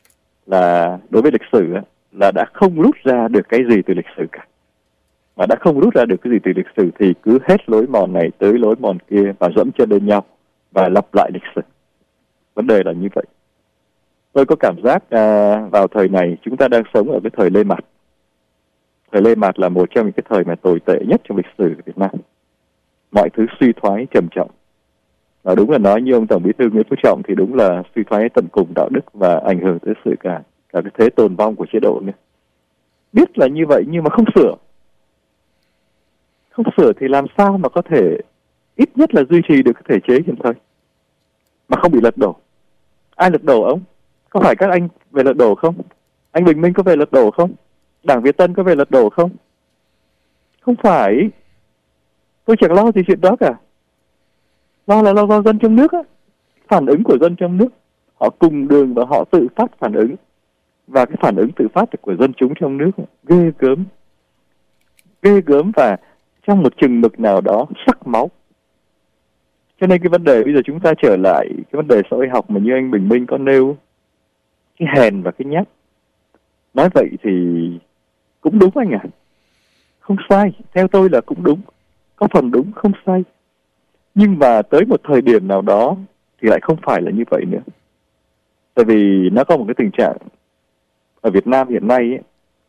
là đối với lịch sử ấy, là đã không rút ra được cái gì từ lịch sử cả. Mà đã không rút ra được cái gì từ lịch sử thì cứ hết lối mòn này tới lối mòn kia và dẫm chân lên nhau và lặp lại lịch sử. Vấn đề là như vậy. Tôi có cảm giác à, vào thời này chúng ta đang sống ở cái thời Lê Mạt. Thời Lê Mạt là một trong những cái thời mà tồi tệ nhất trong lịch sử của Việt Nam. Mọi thứ suy thoái trầm trọng. Và đúng là nói như ông Tổng Bí thư Nguyễn Phú Trọng thì đúng là suy thoái tận cùng đạo đức và ảnh hưởng tới sự cả, cả cái thế tồn vong của chế độ nữa. Biết là như vậy nhưng mà không sửa. Không sửa thì làm sao mà có thể ít nhất là duy trì được cái thể chế hiện thời mà không bị lật đổ. Ai lật đổ ông? Có phải các anh về lật đổ không? Anh Bình Minh có về lật đổ không? Đảng Việt Tân có về lật đổ không? Không phải. Tôi chẳng lo gì chuyện đó cả. Lo là lo do dân trong nước á. Phản ứng của dân trong nước. Họ cùng đường và họ tự phát phản ứng. Và cái phản ứng tự phát của dân chúng trong nước ghê gớm. Ghê gớm và trong một chừng mực nào đó sắc máu. Cho nên cái vấn đề bây giờ chúng ta trở lại cái vấn đề xã hội học mà như anh Bình Minh có nêu, cái hèn và cái nhát. Nói vậy thì cũng đúng anh ạ. À. Không sai, theo tôi là cũng đúng. Có phần đúng, không sai. Nhưng mà tới một thời điểm nào đó thì lại không phải là như vậy nữa. Tại vì nó có một cái tình trạng ở Việt Nam hiện nay ấy,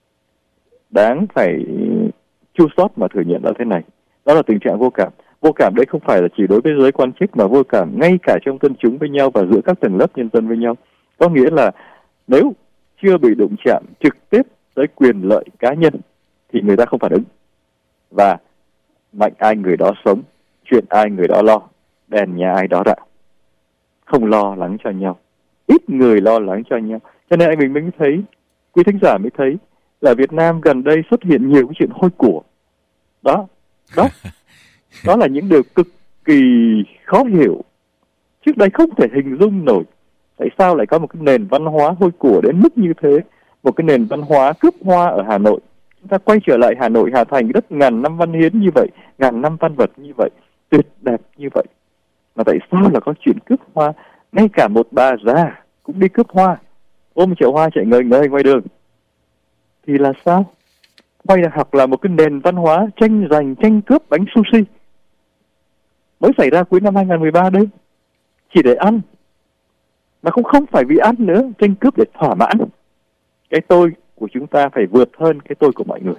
đáng phải chua xót mà thừa nhận là thế này. Đó là tình trạng vô cảm. Vô cảm đấy không phải là chỉ đối với giới quan chức, mà vô cảm ngay cả trong dân chúng với nhau và giữa các tầng lớp nhân dân với nhau. Có nghĩa là nếu chưa bị đụng chạm trực tiếp tới quyền lợi cá nhân thì người ta không phản ứng. Và mạnh ai người đó sống, chuyện ai người đó lo, đèn nhà ai đó rạng. Không lo lắng cho nhau. Ít người lo lắng cho nhau. Cho nên anh mình mới thấy, quý thính giả mới thấy là Việt Nam gần đây xuất hiện nhiều cái chuyện hôi của. Đó, đó. Đó là những điều cực kỳ khó hiểu. Trước đây không thể hình dung nổi tại sao lại có một cái nền văn hóa hôi của đến mức như thế. một cái nền văn hóa cướp hoa ở Hà Nội. Chúng ta quay trở lại Hà Nội, Hà Thành, đất ngàn năm văn hiến như vậy, ngàn năm văn vật như vậy, tuyệt đẹp như vậy. Mà tại sao là có chuyện cướp hoa? Ngay cả một bà già cũng đi cướp hoa, ôm chậu hoa chạy ngời ngời ngoài đường. Thì là sao? Quay là hoặc là một cái nền văn hóa tranh giành, tranh cướp bánh sushi mới xảy ra cuối năm hai không một ba đấy, chỉ để ăn, mà cũng không phải vì ăn nữa, tranh cướp để thỏa mãn cái tôi của chúng ta phải vượt hơn cái tôi của mọi người.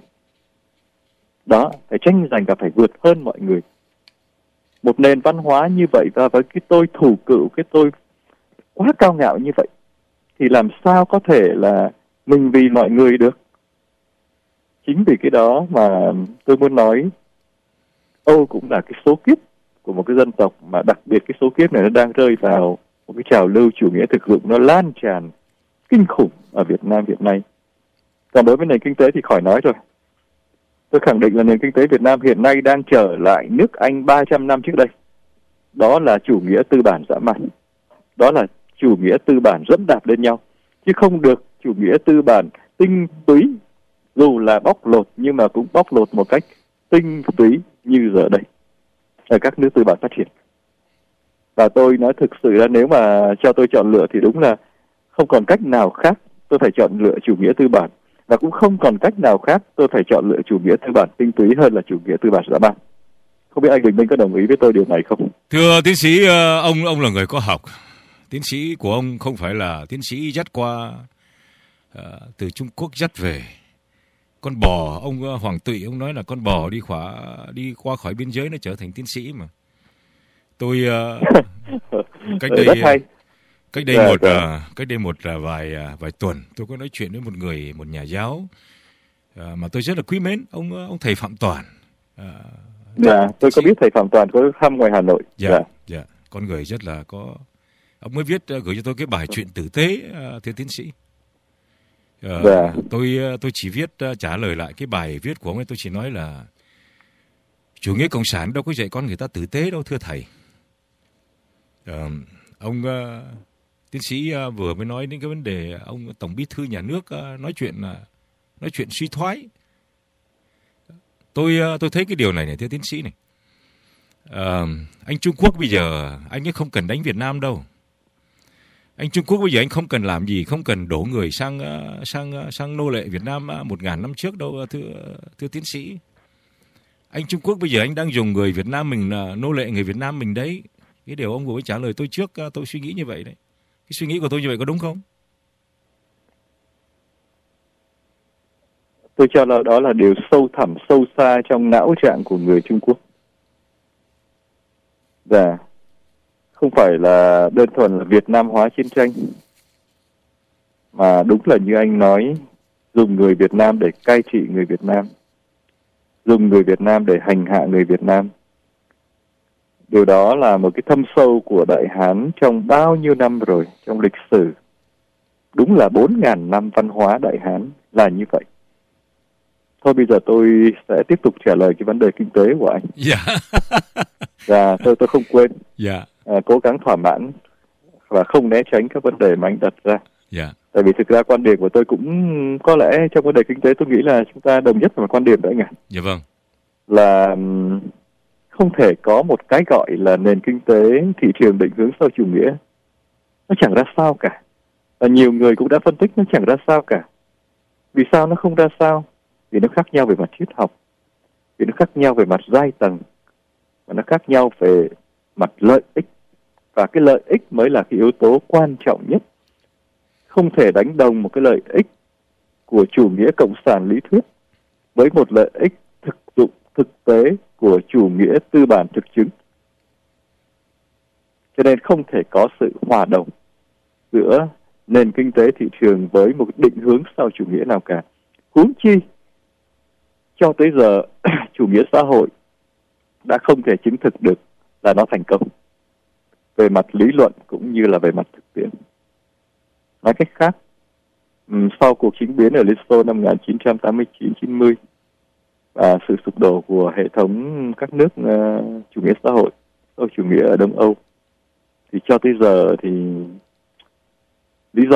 Đó, phải tranh giành và phải vượt hơn mọi người. Một nền văn hóa như vậy và với cái tôi thủ cựu, cái tôi quá cao ngạo như vậy, thì làm sao có thể là mình vì mọi người được? Chính vì cái đó mà tôi muốn nói, Âu cũng là cái số kiếp của một cái dân tộc, mà đặc biệt cái số kiếp này nó đang rơi vào một cái trào lưu chủ nghĩa thực dụng nó lan tràn kinh khủng ở Việt Nam hiện nay. Còn đối với nền kinh tế thì khỏi nói rồi. Tôi khẳng định là nền kinh tế Việt Nam hiện nay đang trở lại nước Anh ba trăm năm trước đây. Đó là chủ nghĩa tư bản dã man. Đó là chủ nghĩa tư bản dẫm đạp lên nhau, chứ không được chủ nghĩa tư bản tinh túy, dù là bóc lột nhưng mà cũng bóc lột một cách tinh túy như giờ đây ở các nước tư bản phát triển. Và tôi nói thực sự là nếu mà cho tôi chọn lựa thì đúng là không còn cách nào khác, tôi phải chọn lựa chủ nghĩa tư bản, và cũng không còn cách nào khác tôi phải chọn lựa chủ nghĩa tư bản tinh túy hơn là chủ nghĩa tư bản dã man. Không biết anh Bình Minh có đồng ý với tôi điều này không? Thưa tiến sĩ, ông ông là người có học. Tiến sĩ của ông không phải là tiến sĩ dắt qua uh, từ Trung Quốc dắt về con bò. Ông uh, Hoàng Tụy ông nói là con bò đi khóa đi qua khỏi biên giới nó trở thành tiến sĩ mà. Tôi uh, cách đây uh, cách đây một uh, cách đây một uh, vài uh, vài tuần tôi có nói chuyện với một người, một nhà giáo uh, mà tôi rất là quý mến, ông uh, ông thầy Phạm Toàn. Uh, dạ, tôi có biết thầy Phạm Toàn có thăm ngoài Hà Nội. Dạ, dạ, dạ. Con người rất là có. Ông mới viết uh, gửi cho tôi cái bài chuyện tử tế, uh, thưa tiến sĩ. Uh, dạ. Tôi uh, tôi chỉ viết uh, trả lời lại cái bài viết của ông ấy, tôi chỉ nói là chủ nghĩa cộng sản đâu có dạy con người ta tử tế đâu, thưa thầy. Uh, ông uh, tiến sĩ uh, vừa mới nói đến cái vấn đề ông Tổng Bí thư nhà nước uh, nói chuyện uh, nói chuyện suy thoái. Tôi uh, tôi thấy cái điều này này, thưa tiến sĩ này. Uh, anh Trung Quốc bây giờ anh ấy không cần đánh Việt Nam đâu. Anh Trung Quốc bây giờ anh không cần làm gì, không cần đổ người sang uh, sang uh, sang nô lệ Việt Nam uh, một ngàn năm trước đâu, uh, thưa thưa tiến sĩ. Anh Trung Quốc bây giờ anh đang dùng người Việt Nam mình là uh, nô lệ người Việt Nam mình đấy. Cái điều ông vừa mới trả lời tôi trước, uh, tôi suy nghĩ như vậy đấy. Cái suy nghĩ của tôi như vậy có đúng không? Tôi cho là đó là điều sâu thẳm, sâu xa trong não trạng của người Trung Quốc. Dạ, không phải là đơn thuần là Việt Nam hóa chiến tranh, mà đúng là như anh nói, dùng người Việt Nam để cai trị người Việt Nam, dùng người Việt Nam để hành hạ người Việt Nam. Điều đó là một cái thâm sâu của Đại Hán trong bao nhiêu năm rồi, trong lịch sử. Đúng là bốn ngàn năm văn hóa Đại Hán là như vậy. Thôi bây giờ tôi sẽ tiếp tục trả lời cái vấn đề kinh tế của anh. Dạ. Và tôi tôi không quên. Dạ. À, cố gắng thỏa mãn và không né tránh các vấn đề mà anh đặt ra. Dạ. Tại vì thực ra quan điểm của tôi cũng có lẽ trong vấn đề kinh tế tôi nghĩ là chúng ta đồng nhất về một quan điểm đấy nhỉ. Dạ vâng. Là không thể có một cái gọi là nền kinh tế thị trường định hướng sau chủ nghĩa. Nó chẳng ra sao cả. Và nhiều người cũng đã phân tích nó chẳng ra sao cả. Vì sao nó không ra sao? Vì nó khác nhau về mặt triết học, vì nó khác nhau về mặt giai tầng, và nó khác nhau về mặt lợi ích. Và cái lợi ích mới là cái yếu tố quan trọng nhất. Không thể đánh đồng một cái lợi ích của chủ nghĩa cộng sản lý thuyết với một lợi ích thực dụng, thực tế của chủ nghĩa tư bản thực chứng. Cho nên không thể có sự hòa đồng giữa nền kinh tế thị trường với một định hướng sau chủ nghĩa nào cả. Huống chi cho tới giờ chủ nghĩa xã hội đã không thể chứng thực được là nó thành công về mặt lý luận cũng như là về mặt thực tiễn. Nói cách khác, sau cuộc chính biến ở Liên Xô năm một nghìn chín trăm tám mươi chín chín mươi và sự sụp đổ của hệ thống các nước uh, chủ nghĩa xã hội, chủ nghĩa ở Đông Âu, thì cho tới giờ thì lý do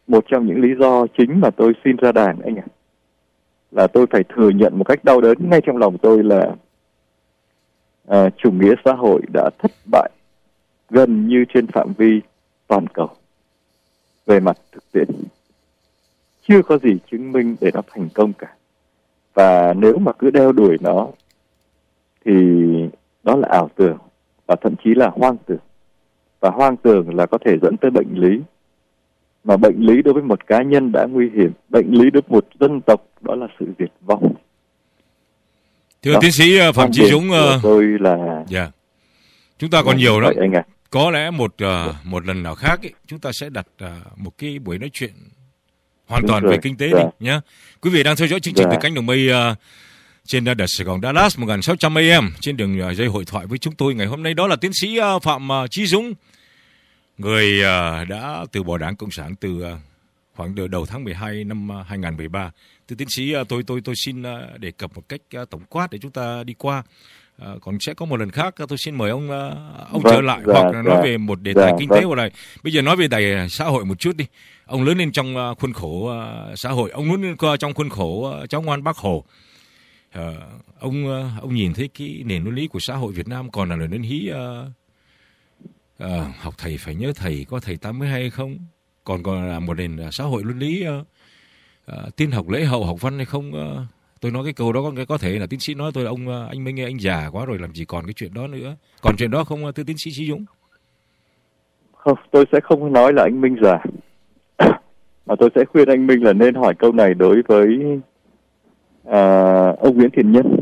một trong những lý do chính mà tôi xin ra đàn anh ạ, là tôi phải thừa nhận một cách đau đớn ngay trong lòng tôi là à, chủ nghĩa xã hội đã thất bại gần như trên phạm vi toàn cầu về mặt thực tiễn. Chưa có gì chứng minh để nó thành công cả. Và nếu mà cứ đeo đuổi nó thì đó là ảo tưởng và thậm chí là hoang tưởng. Và hoang tưởng là có thể dẫn tới bệnh lý. Mà bệnh lý đối với một cá nhân đã nguy hiểm, bệnh lý đối với một dân tộc đó là sự diệt vong. Thưa tiến sĩ Phạm Chí Dũng, tôi là yeah. chúng ta còn nhiều lắm. Anh à. Có lẽ một uh, một lần nào khác ấy, chúng ta sẽ đặt uh, một cái buổi nói chuyện hoàn toàn về kinh tế đi nhé. Quý vị đang theo dõi chương trình từ cánh đồng mây uh, trên đài Sài Gòn Dallas một nghìn sáu trăm A M trên đường uh, dây hội thoại với chúng tôi ngày hôm nay. Đó là tiến sĩ uh, Phạm uh, Chí Dũng, người uh, đã từ bỏ Đảng Cộng sản từ uh, khoảng từ đầu tháng mười hai năm uh, hai nghìn không trăm mười ba. Thưa tiến sĩ, uh, tôi tôi tôi xin uh, đề cập một cách uh, tổng quát để chúng ta đi qua. À, còn sẽ có một lần khác tôi xin mời ông ông vâng, trở lại dạ, hoặc là nói dạ, về một đề tài dạ, kinh tế của này. Bây giờ nói về đề xã hội một chút đi. Ông lớn lên trong khuôn khổ uh, xã hội, ông lớn lên trong khuôn khổ uh, cháu ngoan Bác Hồ. Uh, ông uh, ông nhìn thấy cái nền luân lý của xã hội Việt Nam còn là nền luân lý uh, uh, học thầy phải nhớ thầy, có thầy tám mươi hai hay không? Còn còn là một nền xã hội luân lý uh, uh, tin học lễ hậu học văn hay không? Uh, Tôi nói cái câu đó có, có thể là tiến sĩ nói tôi là ông anh mới nghe anh già quá rồi làm gì còn cái chuyện đó nữa. Còn chuyện đó không thưa tiến sĩ Chí Dũng? Không, tôi sẽ không nói là anh Minh già. Mà tôi sẽ khuyên anh Minh là nên hỏi câu này đối với à, ông Nguyễn Thiện Nhân,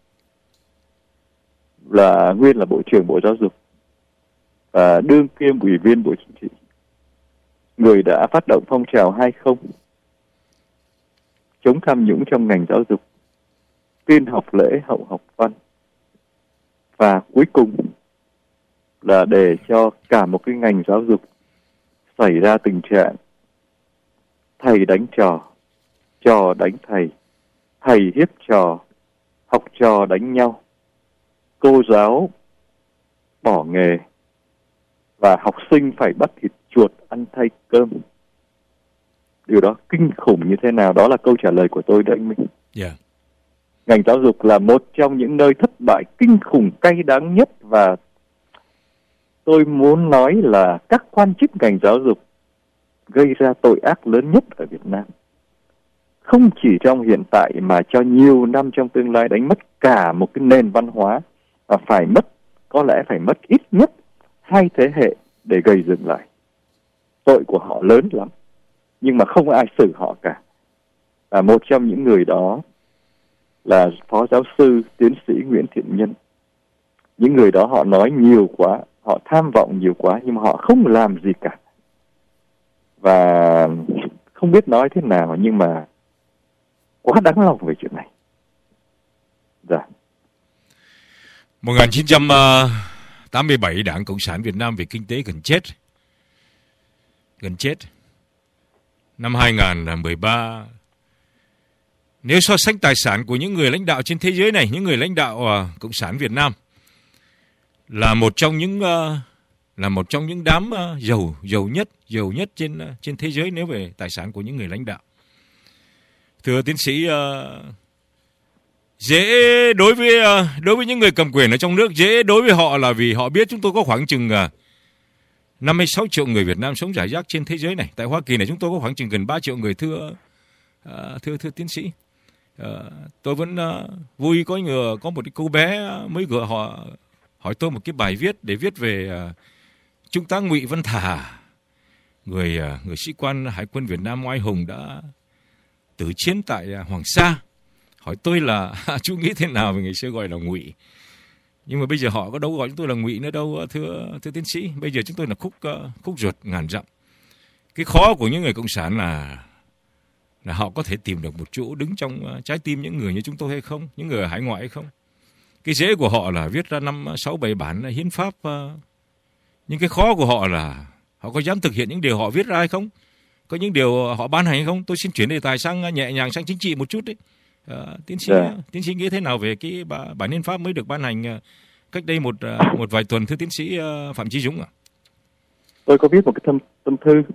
là nguyên là Bộ trưởng Bộ Giáo dục và đương kiêm Ủy viên Bộ Chính trị, người đã phát động phong trào hai không chống tham nhũng trong ngành giáo dục, tin học lễ hậu học văn, và cuối cùng là để cho cả một cái ngành giáo dục xảy ra tình trạng thầy đánh trò, trò đánh thầy, thầy hiếp trò, học trò đánh nhau, cô giáo bỏ nghề và học sinh phải bắt thịt chuột ăn thay cơm. Điều đó kinh khủng như thế nào? Đó là câu trả lời của tôi đấy anh Minh. Yeah. Ngành giáo dục là một trong những nơi thất bại kinh khủng, cay đắng nhất, và tôi muốn nói là các quan chức ngành giáo dục gây ra tội ác lớn nhất ở Việt Nam. Không chỉ trong hiện tại mà cho nhiều năm trong tương lai, đánh mất cả một cái nền văn hóa, và phải mất, có lẽ phải mất ít nhất hai thế hệ để gây dựng lại. Tội của họ lớn lắm, nhưng mà không ai xử họ cả. Và một trong những người đó là Phó Giáo sư Tiến sĩ Nguyễn Thiện Nhân. Những người đó họ nói nhiều quá, họ tham vọng nhiều quá, nhưng mà họ không làm gì cả. Và không biết nói thế nào, nhưng mà quá đáng lòng về chuyện này. Dạ. một nghìn chín trăm tám mươi bảy, Đảng Cộng sản Việt Nam về kinh tế gần chết. Gần chết. Năm hai nghìn không trăm mười ba, nếu so sánh tài sản của những người lãnh đạo trên thế giới này, những người lãnh đạo uh, Cộng sản Việt Nam là một trong những uh, là một trong những đám uh, giàu giàu nhất giàu nhất trên uh, trên thế giới nếu về tài sản của những người lãnh đạo. Thưa tiến sĩ, uh, dễ đối với uh, đối với những người cầm quyền ở trong nước, dễ đối với họ là vì họ biết chúng tôi có khoảng chừng uh, năm mươi sáu triệu người Việt Nam sống rải rác trên thế giới này. Tại Hoa Kỳ này chúng tôi có khoảng chừng gần ba triệu người, thưa uh, thưa thưa tiến sĩ. Uh, tôi vẫn uh, vui có người có một cái cô bé mới gọi họ hỏi tôi một cái bài viết để viết về uh, Trung tá Ngụy Văn Thà, người uh, người sĩ quan Hải quân Việt Nam oai hùng đã tử chiến tại uh, Hoàng Sa. Hỏi tôi là chú nghĩ thế nào về ngày xưa gọi là Ngụy? Nhưng mà bây giờ họ có đâu gọi chúng tôi là Ngụy nữa đâu, thưa thưa tiến sĩ. Bây giờ chúng tôi là khúc uh, khúc ruột ngàn dặm. Cái khó của những người cộng sản là là họ có thể tìm được một chỗ đứng trong uh, trái tim những người như chúng tôi hay không, những người ở hải ngoại hay không. Cái dễ của họ là viết ra năm sáu bảy bản hiến pháp, uh, nhưng cái khó của họ là họ có dám thực hiện những điều họ viết ra hay không, có những điều họ ban hành hay không. Tôi xin chuyển đề tài sang uh, nhẹ nhàng sang chính trị một chút đấy. Uh, tiến sĩ yeah. tiến sĩ nghĩ thế nào về cái bản hiến pháp mới được ban hành uh, cách đây một uh, một vài tuần, thưa tiến sĩ uh, Phạm Chí Dũng ạ? Tôi có viết một cái tâm tâm thư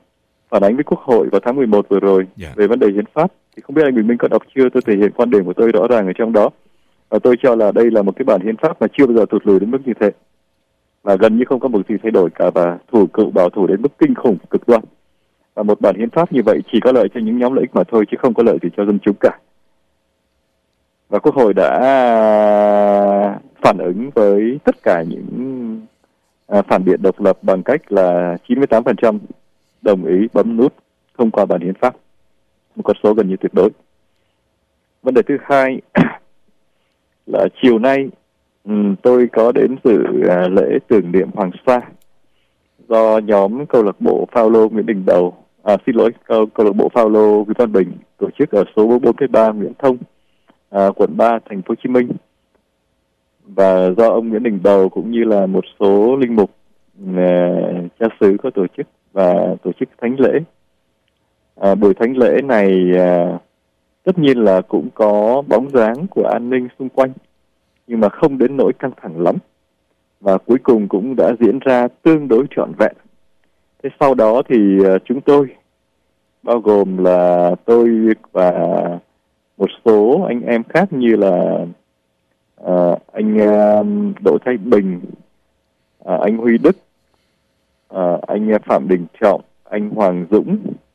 phản ánh với Quốc hội vào tháng mười một vừa rồi yeah. về vấn đề hiến pháp. Thì không biết anh Bình Minh có đọc chưa? Tôi thể hiện quan điểm của tôi rõ ràng ở trong đó. Và tôi cho là đây là một cái bản hiến pháp mà chưa bao giờ thụt lùi đến mức như thế. Và gần như không có một gì thay đổi cả, và thủ cựu bảo thủ đến mức kinh khủng, cực đoan. Và một bản hiến pháp như vậy chỉ có lợi cho những nhóm lợi ích mà thôi, chứ không có lợi gì cho dân chúng cả. Và Quốc hội đã phản ứng với tất cả những à, phản biện độc lập bằng cách là chín mươi tám phần trăm đồng ý bấm nút thông qua bản hiến pháp, một con số gần như tuyệt đối. Vấn đề thứ hai là chiều nay um, tôi có đến dự uh, lễ tưởng niệm Hoàng Sa do nhóm câu lạc bộ Phao Lô Nguyễn Đình Đầu, à, xin lỗi, câu, câu lạc bộ Phao Lô Nguyễn Văn Bình tổ chức ở số bốn mươi ba Nguyễn Thông, à, quận ba, thành phố Hồ Chí Minh. Và do ông Nguyễn Đình Đầu cũng như là một số linh mục uh, cha xứ có tổ chức và tổ chức thánh lễ. À, buổi thánh lễ này à, tất nhiên là cũng có bóng dáng của an ninh xung quanh, nhưng mà không đến nỗi căng thẳng lắm. Và cuối cùng cũng đã diễn ra tương đối trọn vẹn. Thế sau đó thì à, chúng tôi, bao gồm là tôi và một số anh em khác như là à, anh à, Đỗ Thanh Bình, à, anh Huy Đức, à, anh Phạm Đình Trọng, anh Hoàng Dũng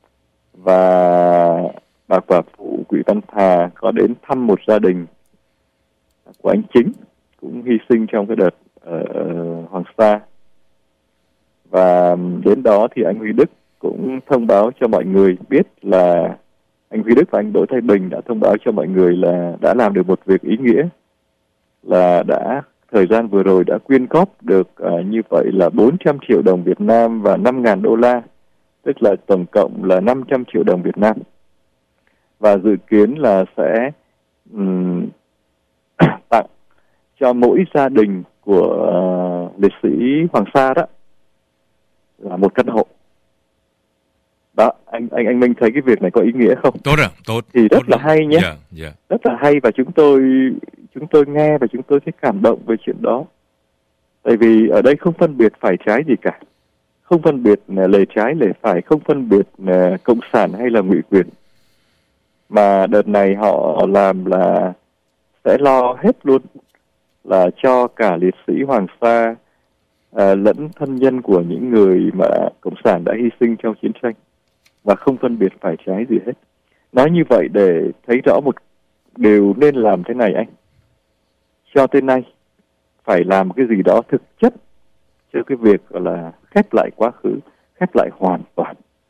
và bà quả phụ Quỷ Văn Thà có đến thăm một gia đình của anh Chính cũng hy sinh trong cái đợt ở Hoàng Sa. Và đến đó thì anh Huy Đức cũng thông báo cho mọi người biết là anh Huy Đức và anh Đỗ Thanh Bình đã thông báo cho mọi người là đã làm được một việc ý nghĩa, là đã thời gian vừa rồi đã quyên góp được uh, như vậy là bốn trăm triệu đồng Việt Nam và năm nghìn đô la, tức là tổng cộng là năm trăm triệu đồng Việt Nam. Và dự kiến là sẽ um, tặng cho mỗi gia đình của uh, liệt sĩ Hoàng Sa đó là một căn hộ. Đó, anh anh anh Minh thấy cái việc này có ý nghĩa không? Tốt rồi, tốt. Thì rất tốt là hay nhé. Yeah, yeah. Rất là hay, và chúng tôi chúng tôi nghe và chúng tôi thấy cảm động về chuyện đó. Tại vì ở đây không phân biệt phải trái gì cả. Không phân biệt lề trái lề phải, không phân biệt cộng sản hay là ngụy quyền. Mà đợt này họ làm là sẽ lo hết luôn, là cho cả liệt sĩ Hoàng Sa à, lẫn thân nhân của những người mà cộng sản đã hy sinh trong chiến tranh, và không phân biệt phải trái gì hết. Nói như vậy để thấy rõ một điều nên làm thế này anh. Cho tới nay phải làm cái gì đó thực chất cho cái việc gọi là khép lại quá khứ, khép lại hoàn toàn.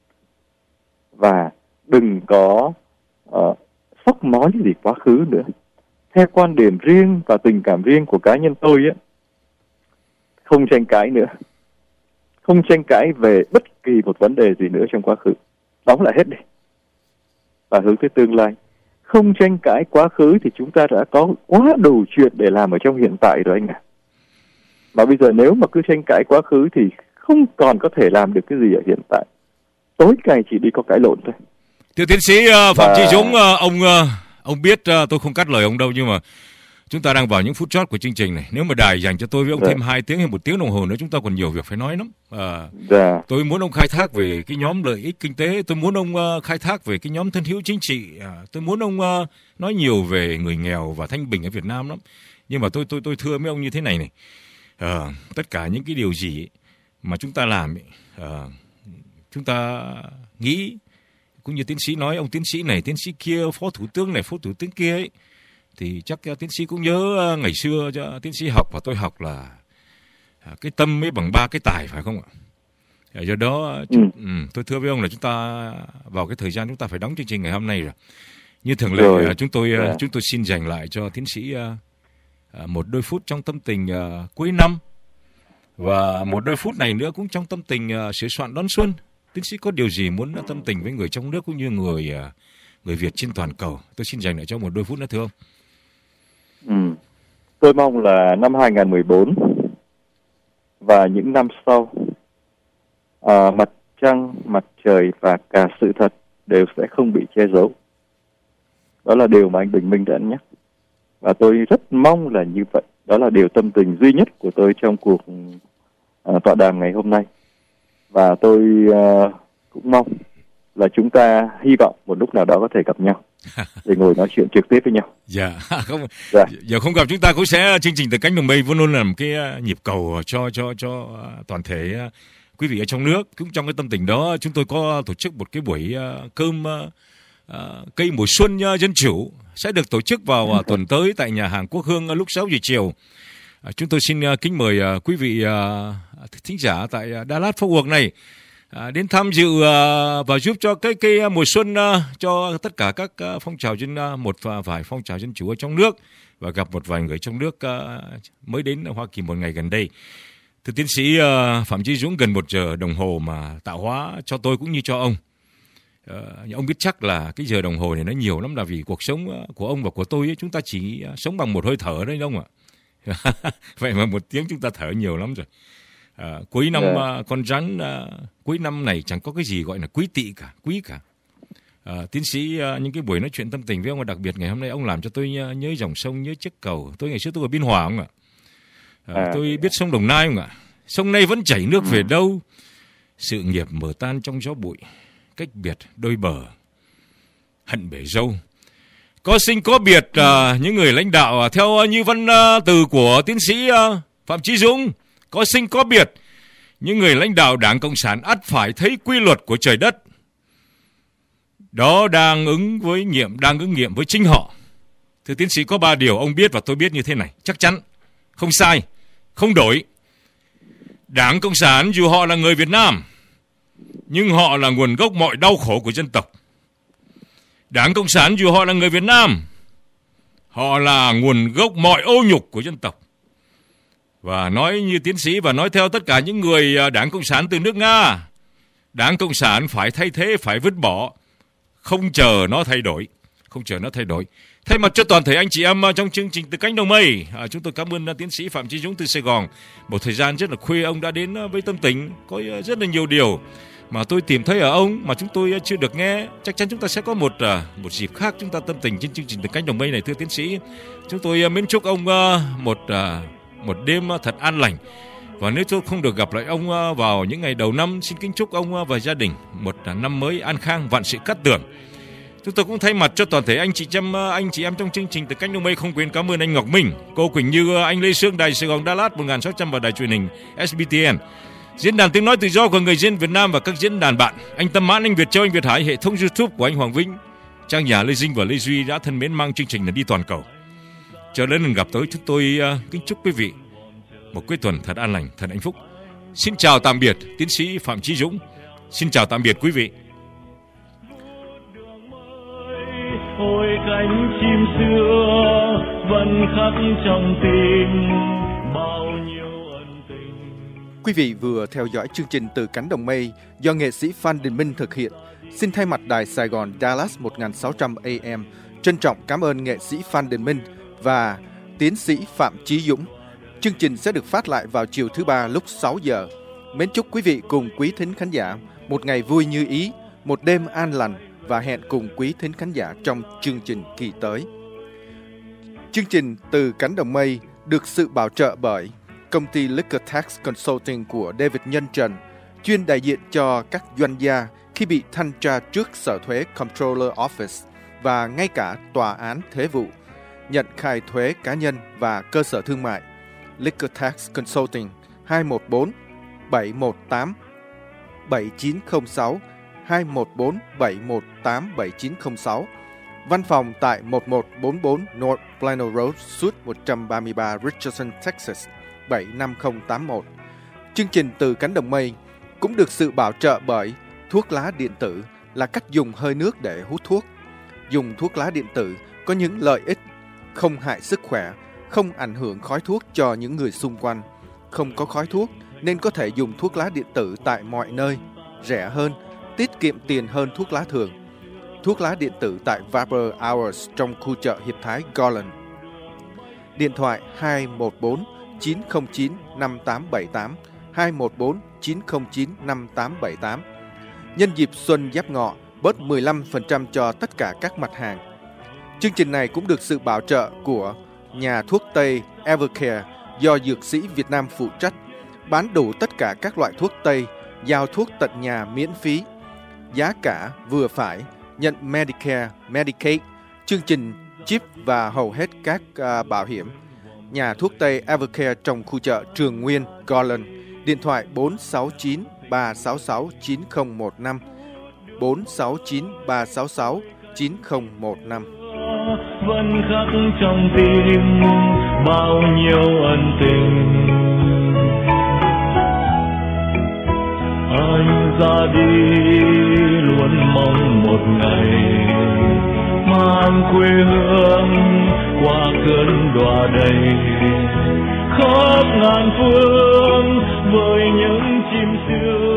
Và đừng có uh, sốc mói gì quá khứ nữa. Theo quan điểm riêng và tình cảm riêng của cá nhân tôi á, không tranh cãi nữa. Không tranh cãi về bất kỳ một vấn đề gì nữa trong quá khứ. Đóng lại hết đi. Và hướng tới tương lai. Không tranh cãi quá khứ thì chúng ta đã có quá đủ chuyện để làm ở trong hiện tại rồi anh ạ. À. Mà bây giờ nếu mà cứ tranh cãi quá khứ thì không còn có thể làm được cái gì ở hiện tại. Tối ngày chỉ đi có cãi lộn thôi. Thưa tiến sĩ uh, Phạm Và... Chí Dũng, uh, ông uh, ông biết uh, tôi không cắt lời ông đâu, nhưng mà chúng ta đang vào những phút chót của chương trình này. Nếu mà đài dành cho tôi với ông dạ. thêm hai tiếng hay một tiếng đồng hồ nữa, chúng ta còn nhiều việc phải nói lắm. À, dạ. Tôi muốn ông khai thác về cái nhóm lợi ích kinh tế, tôi muốn ông uh, khai thác về cái nhóm thân hữu chính trị, à, tôi muốn ông uh, nói nhiều về người nghèo và thanh bình ở Việt Nam lắm. Nhưng mà tôi tôi tôi thưa mấy ông như thế này này, à, tất cả những cái điều gì ấy mà chúng ta làm ấy, à, chúng ta nghĩ, cũng như tiến sĩ nói, ông tiến sĩ này, tiến sĩ kia, phó thủ tướng này, phó thủ tướng kia ấy, thì chắc tiến sĩ cũng nhớ ngày xưa cho tiến sĩ học và tôi học là cái tâm mới bằng ba cái tài, phải không ạ? Do đó ừ. Ừ, tôi thưa với ông là chúng ta vào cái thời gian chúng ta phải đóng chương trình ngày hôm nay rồi. Như thường lệ rồi. chúng tôi yeah. chúng tôi xin dành lại cho tiến sĩ một đôi phút trong tâm tình cuối năm, và một đôi phút này nữa cũng trong tâm tình sửa soạn đón xuân. Tiến sĩ có điều gì muốn tâm tình với người trong nước cũng như người người Việt trên toàn cầu? Tôi xin dành lại cho một đôi phút nữa thưa ông. Ừ. Tôi mong là năm hai không một bốn và những năm sau, à, mặt trăng, mặt trời và cả sự thật đều sẽ không bị che giấu. Đó là điều mà anh Bình Minh đã nhắc. Và tôi rất mong là như vậy. Đó là điều tâm tình duy nhất của tôi trong cuộc à, tọa đàm ngày hôm nay. Và tôi uh, cũng mong là chúng ta hy vọng một lúc nào đó có thể gặp nhau để ngồi nói chuyện trực tiếp với nhau. Dạ, không, dạ. Giờ không gặp chúng ta cũng sẽ chương trình Từ Cánh Đồng Mây vẫn luôn là một cái nhịp cầu cho cho cho toàn thể quý vị ở trong nước. Cũng trong cái tâm tình đó, chúng tôi có tổ chức một cái buổi cơm uh, cây mùa xuân dân chủ sẽ được tổ chức vào uh, tuần tới tại nhà hàng Quốc Hương lúc sáu giờ chiều. Uh, chúng tôi xin uh, kính mời uh, quý vị uh, thính giả tại uh, Đà Lạt Fort Worth này À, đến tham dự uh, và giúp cho cái cây uh, mùa xuân uh, cho tất cả các uh, phong trào dân uh, một và vài phong trào dân chủ ở trong nước, và gặp một vài người trong nước uh, mới đến Hoa Kỳ một ngày gần đây. Thưa tiến sĩ uh, Phạm Chí Dũng, gần một giờ đồng hồ mà tạo hóa cho tôi cũng như cho ông. Uh, ông biết chắc là cái giờ đồng hồ này nó nhiều lắm, là vì cuộc sống uh, của ông và của tôi ấy, chúng ta chỉ uh, sống bằng một hơi thở đấy ông ạ. Vậy mà một tiếng chúng ta thở nhiều lắm rồi. À, cuối năm yeah. uh, con rắn uh, cuối năm này chẳng có cái gì gọi là quý tỵ cả, quý cả. À, tiến sĩ uh, những cái buổi nói chuyện tâm tình với ông, đặc biệt ngày hôm nay ông làm cho tôi uh, nhớ dòng sông, nhớ chiếc cầu. Tôi ngày xưa tôi ở Biên Hòa không ạ? À, à. Tôi biết sông Đồng Nai không ạ? Sông này vẫn chảy nước về đâu? Sự nghiệp mở tan trong gió bụi, cách biệt đôi bờ, hận bể dâu. Có sinh có biệt uh, những người lãnh đạo uh, theo uh, như văn uh, từ của tiến sĩ uh, Phạm Chí Dũng. Có sinh có biệt, những người lãnh đạo Đảng Cộng sản ắt phải thấy quy luật của trời đất. Đó đang ứng với nghiệm, đang ứng nghiệm với chính họ. Thưa tiến sĩ, có ba điều ông biết và tôi biết như thế này, chắc chắn, không sai, không đổi. Đảng Cộng sản dù họ là người Việt Nam, nhưng họ là nguồn gốc mọi đau khổ của dân tộc. Đảng Cộng sản dù họ là người Việt Nam, họ là nguồn gốc mọi ô nhục của dân tộc. Và nói như tiến sĩ và nói theo tất cả những người Đảng Cộng sản từ nước Nga, Đảng Cộng sản phải thay thế, phải vứt bỏ, không chờ nó thay đổi, không chờ nó thay đổi. Thay mặt cho toàn thể anh chị em trong chương trình Từ Cánh Đồng Mây, à, chúng tôi cảm ơn tiến sĩ Phạm Chí Dũng từ Sài Gòn. Một thời gian rất là khuya ông đã đến với tâm tình, có rất là nhiều điều mà tôi tìm thấy ở ông mà chúng tôi chưa được nghe. Chắc chắn chúng ta sẽ có một một dịp khác chúng ta tâm tình trên chương trình Từ Cánh Đồng Mây này. Thưa tiến sĩ, chúng tôi mến chúc ông một một đêm thật an lành. Và nếu tôi không được gặp lại ông vào những ngày đầu năm, xin kính chúc ông và gia đình một năm mới an khang, vạn sự cát tường. Chúng tôi cũng thay mặt cho toàn thể anh chị em anh chị em trong chương trình Từ Cánh Đồng Mây không quên cảm ơn anh Ngọc Minh, cô Quỳnh Như, anh Lê Sương, Đài Sài Gòn Đà Lạt một nghìn sáu trăm và đài truyền hình ét bê tê en, diễn đàn tiếng nói tự do của người dân Việt Nam và các diễn đàn bạn, anh Tâm Mãn, anh Việt Châu, anh Việt Hải, hệ thống YouTube của anh Hoàng Vĩnh, trang nhà Lê Dinh và Lê Duy đã thân mến mang chương trình này đi toàn cầu. Cho đến lần gặp tới, chúng tôi uh, kính chúc quý vị một cuối tuần thật an lành, thật hạnh phúc. Xin chào tạm biệt tiến sĩ Phạm Chí Dũng. Xin chào tạm biệt quý vị. Ôi cánh chim xưa vẫn khắc trong tim bao nhiêu ân tình. Quý vị vừa theo dõi chương trình Từ Cánh Đồng Mây do nghệ sĩ Phan Đình Minh thực hiện. Xin thay mặt Đài Sài Gòn Dallas một nghìn sáu trăm A M trân trọng cảm ơn nghệ sĩ Phan Đình Minh và tiến sĩ Phạm Chí Dũng. Chương trình sẽ được phát lại vào chiều thứ ba lúc sáu giờ. Mến chúc quý vị cùng quý thính khán giả một ngày vui như ý, một đêm an lành và hẹn cùng quý thính khán giả trong chương trình kỳ tới. Chương trình Từ Cánh Đồng Mây được sự bảo trợ bởi công ty Liquor Tax Consulting của David Nhân Trần, chuyên đại diện cho các doanh gia khi bị thanh tra trước Sở Thuế Comptroller Office và ngay cả Tòa án Thuế vụ, nhận khai thuế cá nhân và cơ sở thương mại. Liquor Tax Consulting hai một bốn bảy một tám bảy chín không sáu hai một bốn bảy một tám bảy chín không sáu. Văn phòng tại một một bốn bốn North Plano Road, Suite một trăm ba mươi ba, Richardson, Texas bảy năm không tám một. Chương trình Từ Cánh Đồng Mây cũng được sự bảo trợ bởi thuốc lá điện tử là cách dùng hơi nước để hút thuốc. Dùng thuốc lá điện tử có những lợi ích không hại sức khỏe, không ảnh hưởng khói thuốc cho những người xung quanh. Không có khói thuốc nên có thể dùng thuốc lá điện tử tại mọi nơi, rẻ hơn, tiết kiệm tiền hơn thuốc lá thường. Thuốc lá điện tử tại Vapor Hours trong khu chợ Hiệp Thái Garland. Điện thoại hai một bốn chín không chín năm tám bảy tám, hai một bốn chín không chín năm tám bảy tám. Nhân dịp Xuân Giáp Ngọ, bớt mười lăm phần trăm cho tất cả các mặt hàng. Chương trình này cũng được sự bảo trợ của nhà thuốc Tây Evercare do Dược sĩ Việt Nam phụ trách, bán đủ tất cả các loại thuốc Tây, giao thuốc tận nhà miễn phí. giá cả vừa phải, nhận Medicare, Medicaid, chương trình chip và hầu hết các uh, bảo hiểm. Nhà thuốc Tây Evercare trong khu chợ Trường Nguyên, Garland. Điện thoại bốn sáu chín ba sáu sáu chín không một năm, bốn sáu chín ba sáu sáu chín không một năm. Vẫn khắc trong tim bao nhiêu ân tình. Anh ra đi luôn mong một ngày mang quê hương qua cơn đọa đầy, khắp ngàn phương với những chim sương.